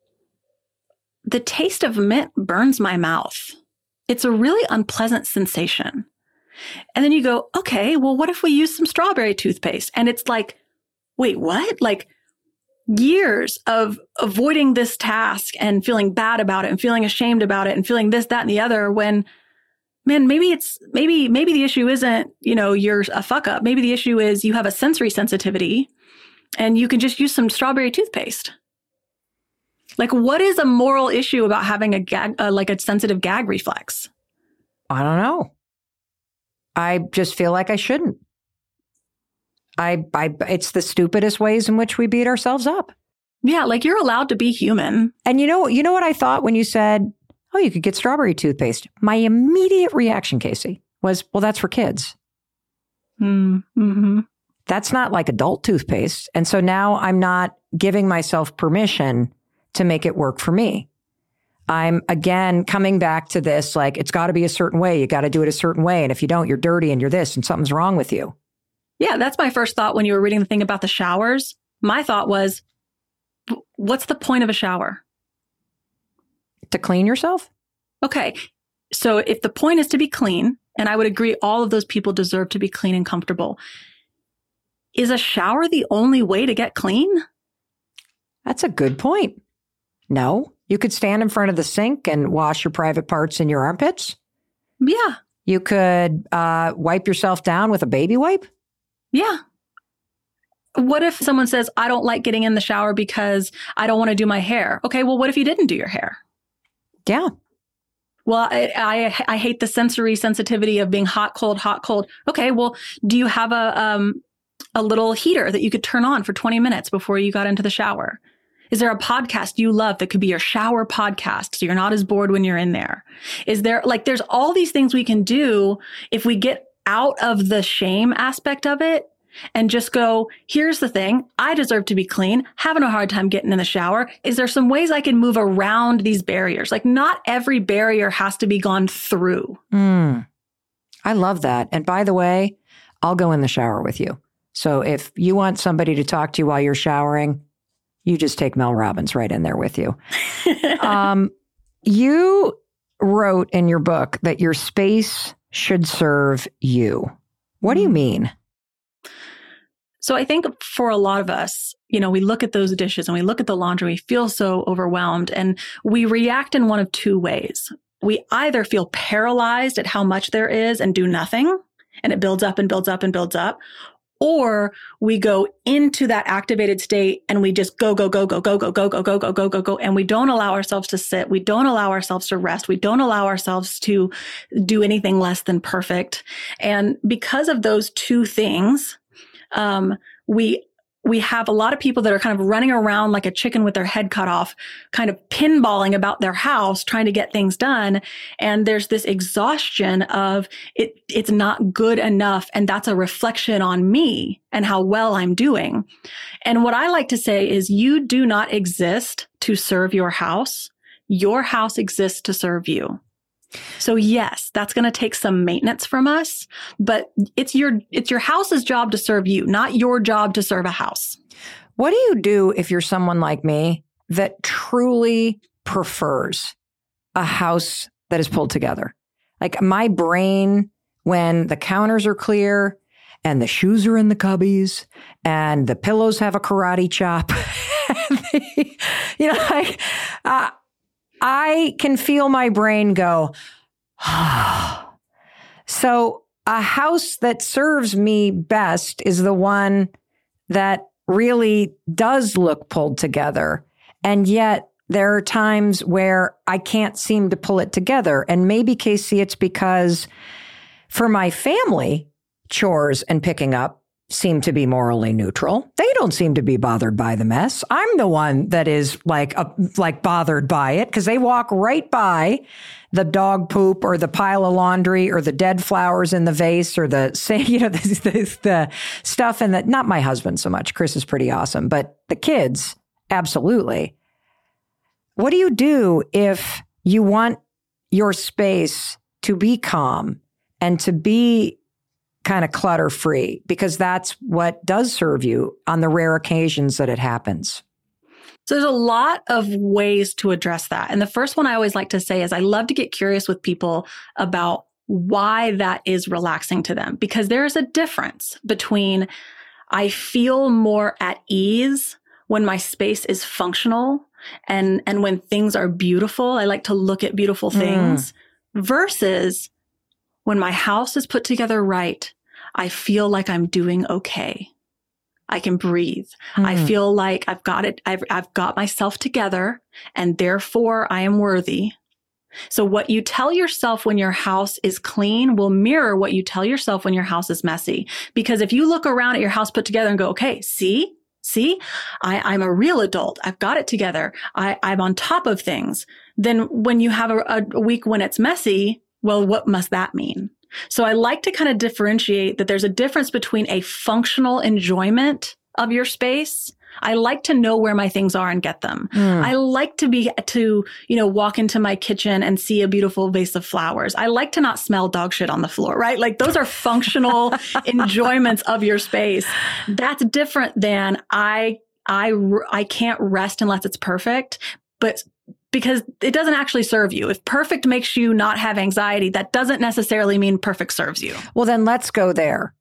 the taste of mint burns my mouth. It's a really unpleasant sensation. And then you go, okay, well, what if we use some strawberry toothpaste? And it's like, wait, what? Like years of avoiding this task and feeling bad about it and feeling ashamed about it and feeling this, that, and the other when, man, maybe it's, maybe, maybe the issue isn't, you know, you're a fuck up. Maybe the issue is you have a sensory sensitivity and you can just use some strawberry toothpaste. Like, what is a moral issue about having a gag, uh, like a sensitive gag reflex? I don't know. I just feel like I shouldn't. I, I, it's the stupidest ways in which we beat ourselves up. Yeah, like you're allowed to be human. And you know, you know what I thought when you said, "Oh, you could get strawberry toothpaste." My immediate reaction, Casey, was, "Well, that's for kids." Mm-hmm. That's not like adult toothpaste, and so now I'm not giving myself permission to make it work for me. I'm, again, coming back to this, like, it's got to be a certain way. You got to do it a certain way. And if you don't, you're dirty and you're this and something's wrong with you. Yeah, that's my first thought when you were reading the thing about the showers. My thought was, what's the point of a shower? To clean yourself? Okay. So if the point is to be clean, and I would agree all of those people deserve to be clean and comfortable, is a shower the only way to get clean? That's a good point. No. You could stand in front of the sink and wash your private parts in your armpits. Yeah. You could uh, wipe yourself down with a baby wipe. Yeah. What if someone says, I don't like getting in the shower because I don't want to do my hair? Okay, well, what if you didn't do your hair? Yeah. Well, I, I, I hate the sensory sensitivity of being hot, cold, hot, cold. Okay, well, do you have a um, a little heater that you could turn on for twenty minutes before you got into the shower? Is there a podcast you love that could be your shower podcast so you're not as bored when you're in there? Is there, like, there's all these things we can do if we get out of the shame aspect of it and just go, here's the thing, I deserve to be clean, having a hard time getting in the shower. Is there some ways I can move around these barriers? Like, not every barrier has to be gone through. Mm. I love that. And by the way, I'll go in the shower with you. So if you want somebody to talk to you while you're showering, you just take Mel Robbins right in there with you. um, you wrote in your book that your space should serve you. What do you mean? So I think for a lot of us, you know, we look at those dishes and we look at the laundry, we feel so overwhelmed, and we react in one of two ways. We either feel paralyzed at how much there is and do nothing, and it builds up and builds up and builds up, or we go into that activated state and we just go, go, go, go, go, go, go, go, go, go, go, go, go, and we don't allow ourselves to sit. We don't allow ourselves to rest. We don't allow ourselves to do anything less than perfect. And because of those two things, Um, we, we have a lot of people that are kind of running around like a chicken with their head cut off, kind of pinballing about their house, trying to get things done. And there's this exhaustion of it, it's not good enough. And that's a reflection on me and how well I'm doing. And what I like to say is you do not exist to serve your house. Your house exists to serve you. So yes, that's going to take some maintenance from us, but it's your it's your house's job to serve you, not your job to serve a house. What do you do if you're someone like me that truly prefers a house that is pulled together? Like my brain, when the counters are clear and the shoes are in the cubbies and the pillows have a karate chop, the, you know, like, uh, I can feel my brain go, ah. So a house that serves me best is the one that really does look pulled together. And yet there are times where I can't seem to pull it together. And maybe, Casey, it's because for my family, chores and picking up seem to be morally neutral. They don't seem to be bothered by the mess. I'm the one that is like uh, like bothered by it because they walk right by the dog poop or the pile of laundry or the dead flowers in the vase or the say you know the, the, the stuff in that. Not my husband so much. Chris is pretty awesome, but the kids, absolutely. What do you do if you want your space to be calm and to be kind of clutter free, because that's what does serve you on the rare occasions that it happens? So there's a lot of ways to address that. And the first one I always like to say is I love to get curious with people about why that is relaxing to them, because there is a difference between I feel more at ease when my space is functional and, and when things are beautiful. I like to look at beautiful things mm. versus when my house is put together right, I feel like I'm doing okay. I can breathe. Mm. I feel like I've got it. I've, I've got myself together and therefore I am worthy. So what you tell yourself when your house is clean will mirror what you tell yourself when your house is messy. Because if you look around at your house put together and go, okay, see, see, I, I'm a real adult. I've got it together. I, I'm on top of things. Then when you have a, a week when it's messy, well, what must that mean? So I like to kind of differentiate that there's a difference between a functional enjoyment of your space. I like to know where my things are and get them. Mm. I like to be, to, you know, walk into my kitchen and see a beautiful vase of flowers. I like to not smell dog shit on the floor, right? Like those are functional enjoyments of your space. That's different than I, I, I can't rest unless it's perfect, but because it doesn't actually serve you. If perfect makes you not have anxiety, that doesn't necessarily mean perfect serves you. Well, then let's go there.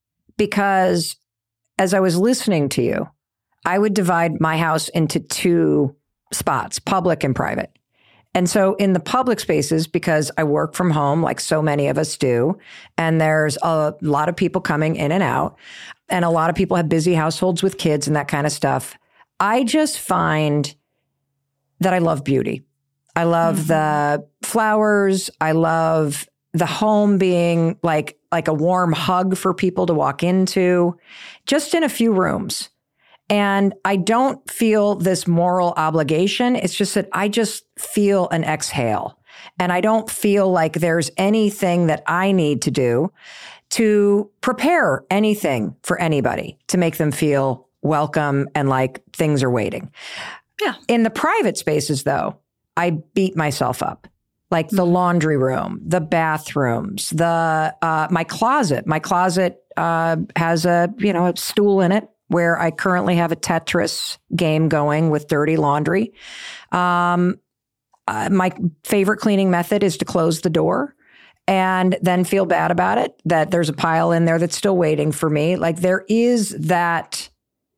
Because as I was listening to you, I would divide my house into two spots, public and private. And so in the public spaces, because I work from home like so many of us do, and there's a lot of people coming in and out, and a lot of people have busy households with kids and that kind of stuff, I just find that I love beauty. I love mm-hmm. the flowers. I love the home being like, like a warm hug for people to walk into, just in a few rooms. And I don't feel this moral obligation. It's just that I just feel an exhale. And I don't feel like there's anything that I need to do to prepare anything for anybody to make them feel welcome and like things are waiting. Yeah. In the private spaces, though, I beat myself up like the laundry room, the bathrooms, the uh, my closet. My closet uh, has a, you know, a stool in it where I currently have a Tetris game going with dirty laundry. Um, uh, my favorite cleaning method is to close the door and then feel bad about it, that there's a pile in there that's still waiting for me. Like there is that.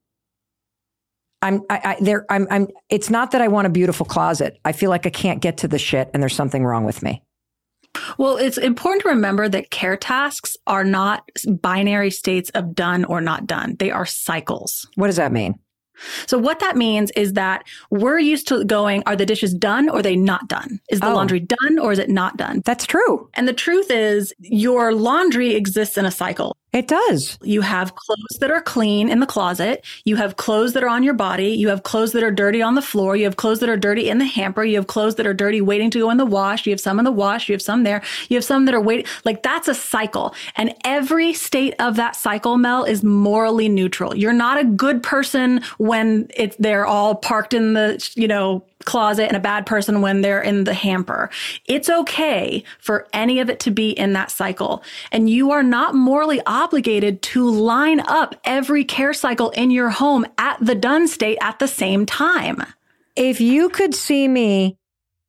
I'm I, I there I'm I'm it's not that I want a beautiful closet. I feel like I can't get to the shit and there's something wrong with me. Well, it's important to remember that care tasks are not binary states of done or not done. They are cycles. What does that mean? So what that means is that we're used to going, are the dishes done or are they not done? Is the Oh. laundry done or is it not done? That's true. And the truth is your laundry exists in a cycle. It does. You have clothes that are clean in the closet. You have clothes that are on your body. You have clothes that are dirty on the floor. You have clothes that are dirty in the hamper. You have clothes that are dirty waiting to go in the wash. You have some in the wash. You have some there. You have some that are waiting. Like that's a cycle. And every state of that cycle, Mel, is morally neutral. You're not a good person when it's they're all parked in the, you know, closet and a bad person when they're in the hamper. It's okay for any of it to be in that cycle. And you are not morally obligated to line up every care cycle in your home at the done state at the same time. If you could see me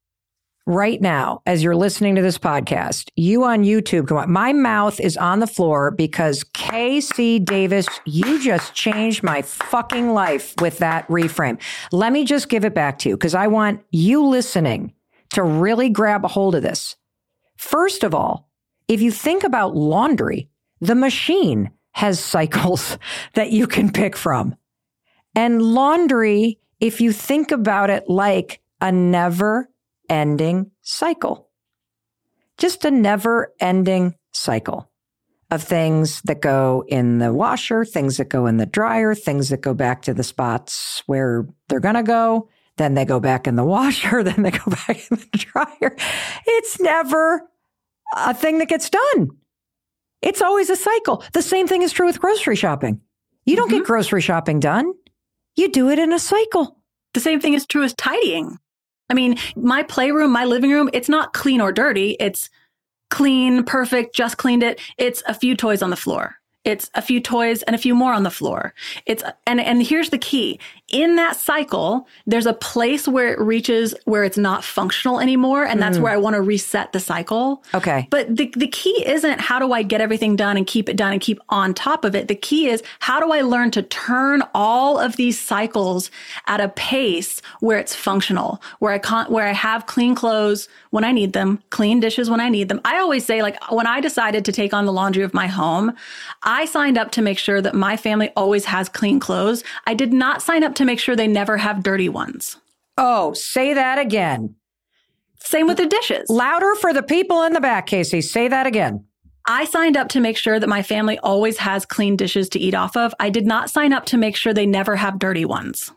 right now, as you're listening to this podcast, you on YouTube, come on, my mouth is on the floor because K C Davis, you just changed my fucking life with that reframe. Let me just give it back to you because I want you listening to really grab a hold of this. First of all, if you think about laundry, the machine has cycles that you can pick from. And laundry, if you think about it like a never ending cycle, just a never ending cycle of things that go in the washer, things that go in the dryer, things that go back to the spots where they're going to go. Then they go back in the washer, then they go back in the dryer. It's never a thing that gets done. It's always a cycle. The same thing is true with grocery shopping. You don't Mm-hmm. get grocery shopping done. You do it in a cycle. The same thing is true as tidying. I mean, my playroom, my living room, it's not clean or dirty. It's clean, perfect, just cleaned it. It's a few toys on the floor. It's a few toys and a few more on the floor. It's and and here's the key. In that cycle, there's a place where it reaches where it's not functional anymore. And that's Mm. where I want to reset the cycle. Okay. But the, the key isn't how do I get everything done and keep it done and keep on top of it. The key is how do I learn to turn all of these cycles at a pace where it's functional, where I can't, where I have clean clothes when I need them, clean dishes when I need them. I always say, like, when I decided to take on the laundry of my home, I signed up to make sure that my family always has clean clothes. I did not sign up to make sure they never have dirty ones. Oh, say that again. Same with the dishes. Louder for the people in the back, Casey. Say that again. I signed up to make sure that my family always has clean dishes to eat off of. I did not sign up to make sure they never have dirty ones.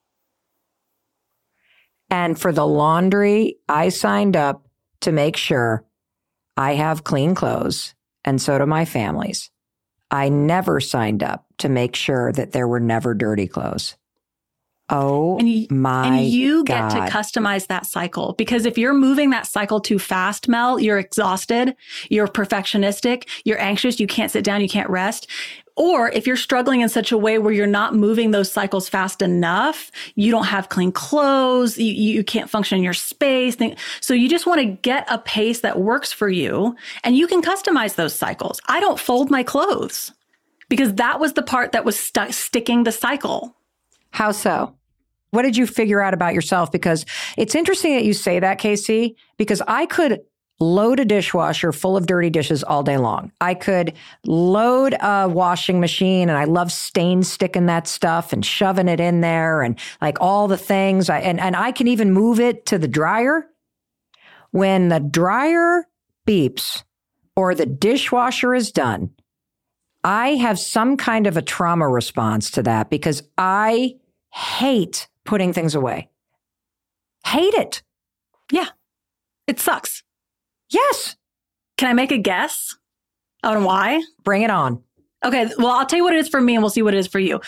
And for the laundry, I signed up to make sure I have clean clothes, and so do my families. I never signed up to make sure that there were never dirty clothes. Oh, And you, my and you God. get to customize that cycle, because if you're moving that cycle too fast, Mel, you're exhausted, you're perfectionistic, you're anxious, you can't sit down, you can't rest. Or if you're struggling in such a way where you're not moving those cycles fast enough, you don't have clean clothes, you, you can't function in your space. So you just want to get a pace that works for you, and you can customize those cycles. I don't fold my clothes because that was the part that was stu- sticking the cycle. How so? What did you figure out about yourself? Because it's interesting that you say that, Casey, because I could load a dishwasher full of dirty dishes all day long. I could load a washing machine, and I love stain sticking that stuff and shoving it in there and like all the things. I, and, and I can even move it to the dryer. When the dryer beeps or the dishwasher is done, I have some kind of a trauma response to that because I hate putting things away. Hate it. Yeah, it sucks. Yes. Can I make a guess on why? Bring it on. Okay, well, I'll tell you what it is for me and we'll see what it is for you.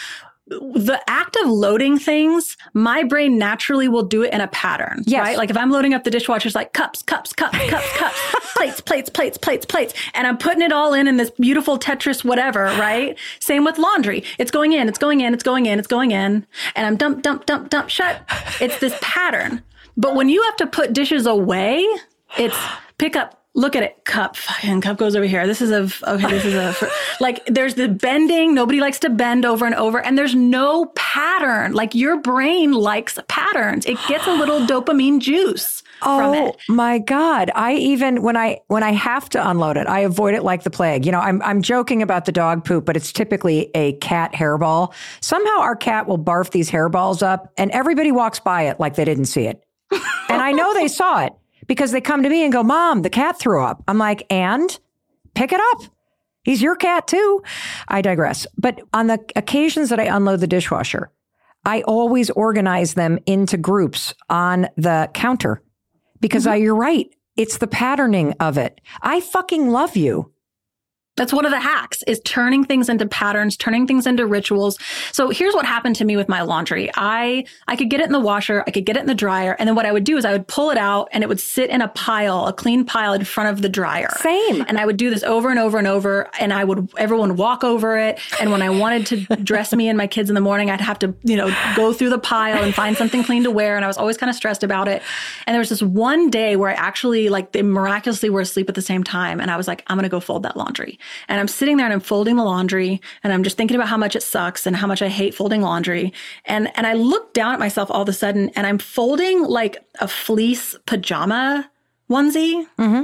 the act of loading things, my brain naturally will do it in a pattern, yes. right? Like if I'm loading up the dishwasher, it's like cups, cups, cups, cups, cups, plates, plates, plates, plates, plates. And I'm putting it all in in this beautiful Tetris whatever, right? Same with laundry. It's going in, it's going in, it's going in, it's going in. And I'm dump, dump, dump, dump, shut. It's this pattern. But when you have to put dishes away, it's pick up. Look at it. Cup. Fucking cup goes over here. This is a, okay, this is a, like, there's the bending. Nobody likes to bend over and over. And there's no pattern. Like, your brain likes patterns. It gets a little dopamine juice from it. Oh my God. I even, when I, when I have to unload it, I avoid it like the plague. You know, I'm, I'm joking about the dog poop, but it's typically a cat hairball. Somehow our cat will barf these hairballs up and everybody walks by it like they didn't see it. And I know they saw it. Because they come to me and go, Mom, the cat threw up. I'm like, and pick it up. He's your cat too. I digress. But on the occasions that I unload the dishwasher, I always organize them into groups on the counter. Because mm-hmm. I, you're right. It's the patterning of it. I fucking love you. That's one of the hacks, is turning things into patterns, turning things into rituals. So here's what happened to me with my laundry. I, I could get it in the washer, I could get it in the dryer. And then what I would do is I would pull it out and it would sit in a pile, a clean pile in front of the dryer. Same. And I would do this over and over and over. And I would, everyone would walk over it. And when I wanted to dress me and my kids in the morning, I'd have to, you know, go through the pile and find something clean to wear. And I was always kind of stressed about it. And there was this one day where I actually, like, they miraculously were asleep at the same time. And I was like, I'm going to go fold that laundry. And I'm sitting there and I'm folding the laundry and I'm just thinking about how much it sucks and how much I hate folding laundry. And, and I look down at myself all of a sudden and I'm folding like a fleece pajama onesie. Mm-hmm.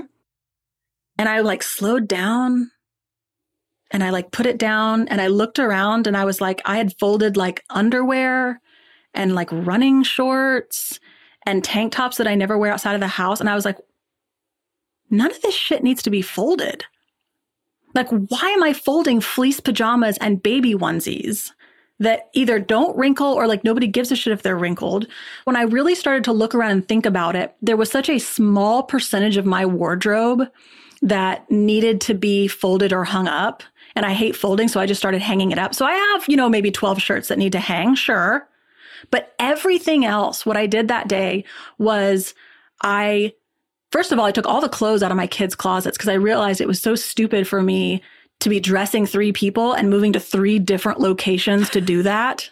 And I like slowed down and I like put it down and I looked around and I was like, I had folded like underwear and like running shorts and tank tops that I never wear outside of the house. And I was like, none of this shit needs to be folded. Like, why am I folding fleece pajamas and baby onesies that either don't wrinkle or like nobody gives a shit if they're wrinkled? When I really started to look around and think about it, there was such a small percentage of my wardrobe that needed to be folded or hung up. And I hate folding, so I just started hanging it up. So I have, you know, maybe twelve shirts that need to hang, sure. But everything else, what I did that day was I... First of all, I took all the clothes out of my kids' closets because I realized it was so stupid for me to be dressing three people and moving to three different locations to do that.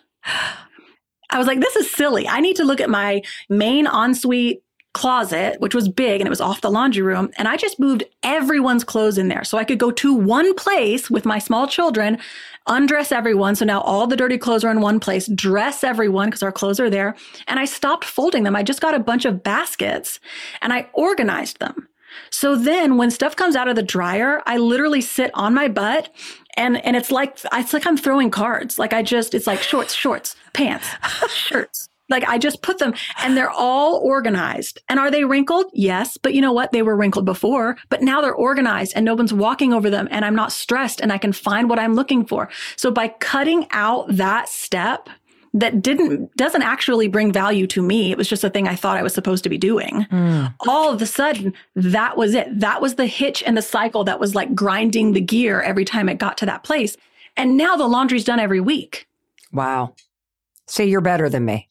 I was like, this is silly. I need to look at my main ensuite closet, which was big and it was off the laundry room. And I just moved everyone's clothes in there so I could go to one place with my small children, undress everyone. So now all the dirty clothes are in one place, dress everyone because our clothes are there. And I stopped folding them. I just got a bunch of baskets and I organized them. So then when stuff comes out of the dryer, I literally sit on my butt and, and it's like, it's like I'm throwing cards. Like I just, it's like shorts, shorts, pants, shirts. Like I just put them and they're all organized. And are they wrinkled? Yes. But you know what? They were wrinkled before, but now they're organized and no one's walking over them and I'm not stressed and I can find what I'm looking for. So by cutting out that step that didn't, doesn't actually bring value to me, it was just a thing I thought I was supposed to be doing. Mm. All of a sudden, that was it. That was the hitch in the cycle that was like grinding the gear every time it got to that place. And now the laundry's done every week. Wow. See, you're better than me.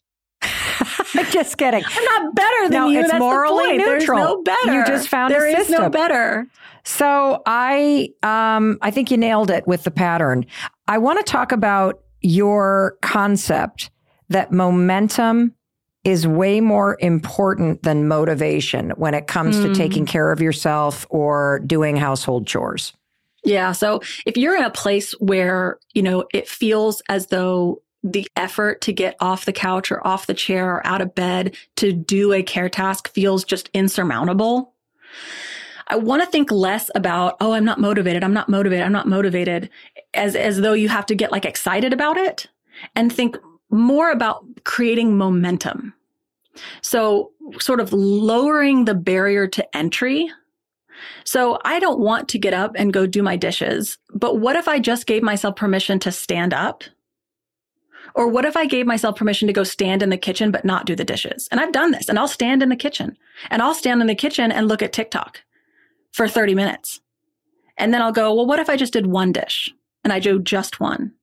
Just kidding. I'm not better than no, you. It's That's morally the point. neutral. There's no better. You just found there a system. There is no better. So I, um, I think you nailed it with the pattern. I want to talk about your concept that momentum is way more important than motivation when it comes mm. to taking care of yourself or doing household chores. Yeah. So if you're in a place where, you know, it feels as though the effort to get off the couch or off the chair or out of bed to do a care task feels just insurmountable, I want to think less about, oh, I'm not motivated. I'm not motivated. I'm not motivated as, as though you have to get like excited about it, and think more about creating momentum. So sort of lowering the barrier to entry. So I don't want to get up and go do my dishes, but what if I just gave myself permission to stand up? Or what if I gave myself permission to go stand in the kitchen, but not do the dishes? And I've done this, and I'll stand in the kitchen and I'll stand in the kitchen and look at TikTok for thirty minutes. And then I'll go, well, what if I just did one dish and I do just one?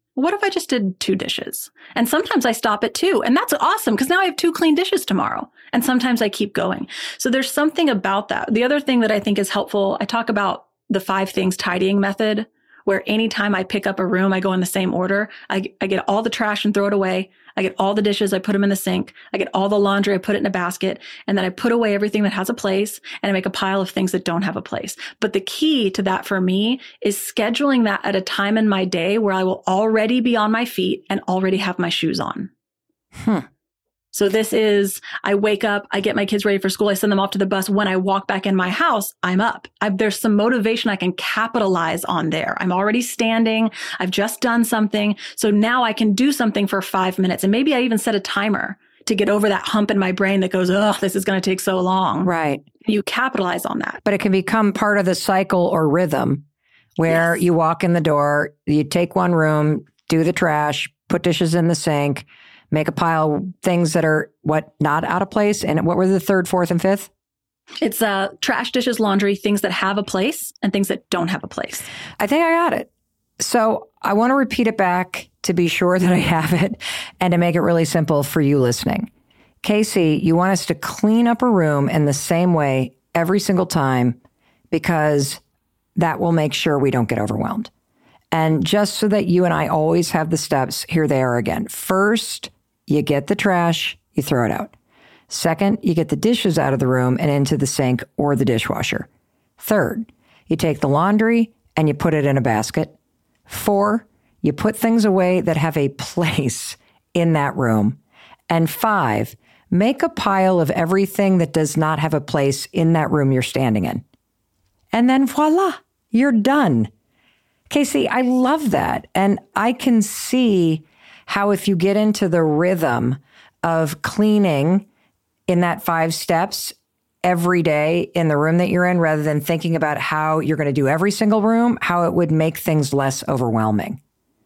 What if I just did two dishes? And sometimes I stop at two, and that's awesome because now I have two clean dishes tomorrow. And sometimes I keep going. So there's something about that. The other thing that I think is helpful, I talk about the five things tidying method, where anytime I pick up a room, I go in the same order. I, I get all the trash and throw it away. I get all the dishes, I put them in the sink. I get all the laundry, I put it in a basket. And then I put away everything that has a place, and I make a pile of things that don't have a place. But the key to that for me is scheduling that at a time in my day where I will already be on my feet and already have my shoes on. Hmm. So this is, I wake up, I get my kids ready for school, I send them off to the bus. When I walk back in my house, I'm up. I, there's some motivation I can capitalize on there. I'm already standing. I've just done something. So now I can do something for five minutes. And maybe I even set a timer to get over that hump in my brain that goes, oh, this is going to take so long. Right. You capitalize on that. But it can become part of the cycle or rhythm where Yes. you walk in the door, you take one room, do the trash, put dishes in the sink, make a pile of things that are, what, not out of place. And what were the third, fourth, and fifth? It's uh, trash, dishes, laundry, things that have a place and things that don't have a place. I think I got it. So I want to repeat it back to be sure that I have it and to make it really simple for you listening. Casey, you want us to clean up a room in the same way every single time because that will make sure we don't get overwhelmed. And just so that you and I always have the steps, here they are again. First, you get the trash, you throw it out. Second, you get the dishes out of the room and into the sink or the dishwasher. Third, you take the laundry and you put it in a basket. Four, you put things away that have a place in that room. And five, make a pile of everything that does not have a place in that room you're standing in. And then voila, you're done. Casey, I love that. And I can see how if you get into the rhythm of cleaning in that five steps every day in the room that you're in, rather than thinking about how you're going to do every single room, how it would make things less overwhelming.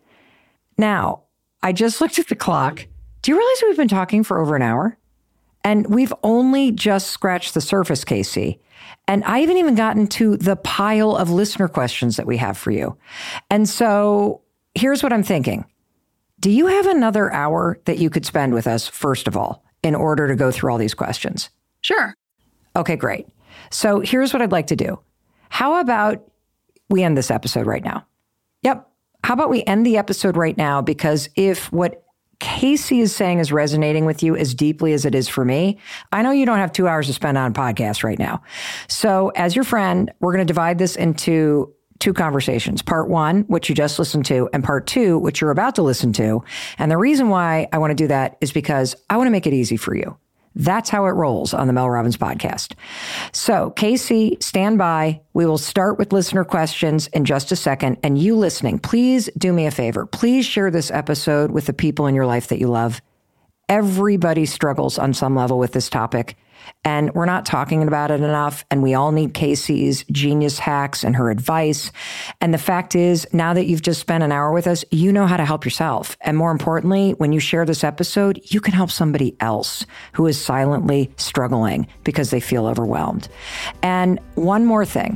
Now, I just looked at the clock. Do you realize we've been talking for over an hour? And we've only just scratched the surface, Casey. And I haven't even gotten to the pile of listener questions that we have for you. And so here's what I'm thinking. Do you have another hour that you could spend with us, first of all, in order to go through all these questions? Sure. Okay, great. So here's what I'd like to do. How about we end this episode right now? Yep. How about we end the episode right now? Because if what Casey is saying is resonating with you as deeply as it is for me, I know you don't have two hours to spend on a podcast right now. So as your friend, we're going to divide this into two conversations. Part one, which you just listened to, and part two, which you're about to listen to. And the reason why I want to do that is because I want to make it easy for you. That's how it rolls on the Mel Robbins podcast. So, Casey, stand by. We will start with listener questions in just a second. And you listening, please do me a favor. Please share this episode with the people in your life that you love. Everybody struggles on some level with this topic, and we're not talking about it enough. And we all need Casey's genius hacks and her advice. And the fact is, now that you've just spent an hour with us, you know how to help yourself. And more importantly, when you share this episode, you can help somebody else who is silently struggling because they feel overwhelmed. And one more thing,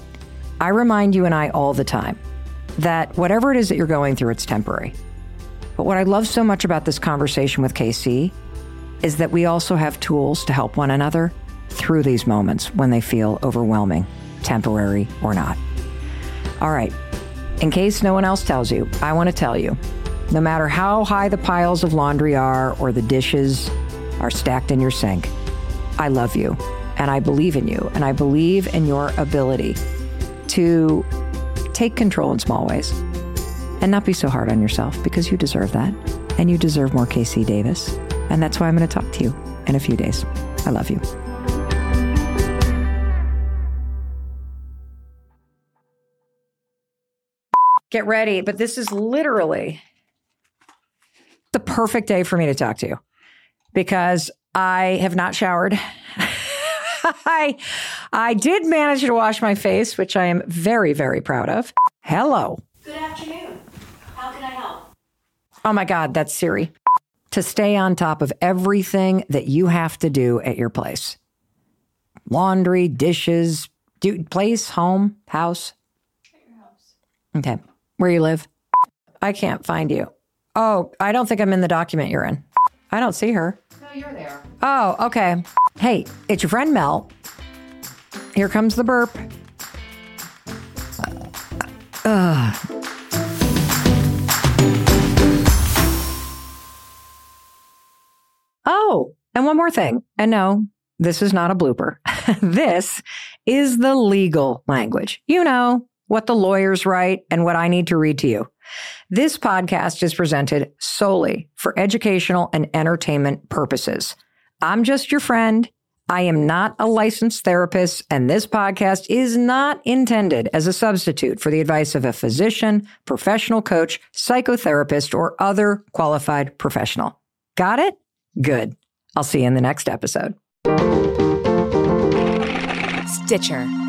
I remind you and I all the time that whatever it is that you're going through, it's temporary. But what I love so much about this conversation with Casey is that we also have tools to help one another through these moments when they feel overwhelming, temporary or not. All right. In case no one else tells you, I want to tell you, no matter how high the piles of laundry are or the dishes are stacked in your sink, I love you and I believe in you and I believe in your ability to take control in small ways and not be so hard on yourself, because you deserve that and you deserve more Casey Davis. And that's why I'm going to talk to you in a few days. I love you. Get ready. But this is literally the perfect day for me to talk to you because I have not showered. I, I did manage to wash my face, which I am very, very proud of. Hello. Good afternoon. How can I help? Oh my God, that's Siri. To stay on top of everything that you have to do at your place. Laundry, dishes, do, place, home, house. At your house. Okay. Where you live. I can't find you. Oh, I don't think I'm in the document you're in. I don't see her. No, you're there. Oh, okay. Hey, it's your friend Mel. Here comes the burp. Ugh. Oh, and one more thing. And no, this is not a blooper. This is the legal language. You know, what the lawyers write and what I need to read to you. This podcast is presented solely for educational and entertainment purposes. I'm just your friend. I am not a licensed therapist, and this podcast is not intended as a substitute for the advice of a physician, professional coach, psychotherapist, or other qualified professional. Got it? Good. I'll see you in the next episode. Stitcher.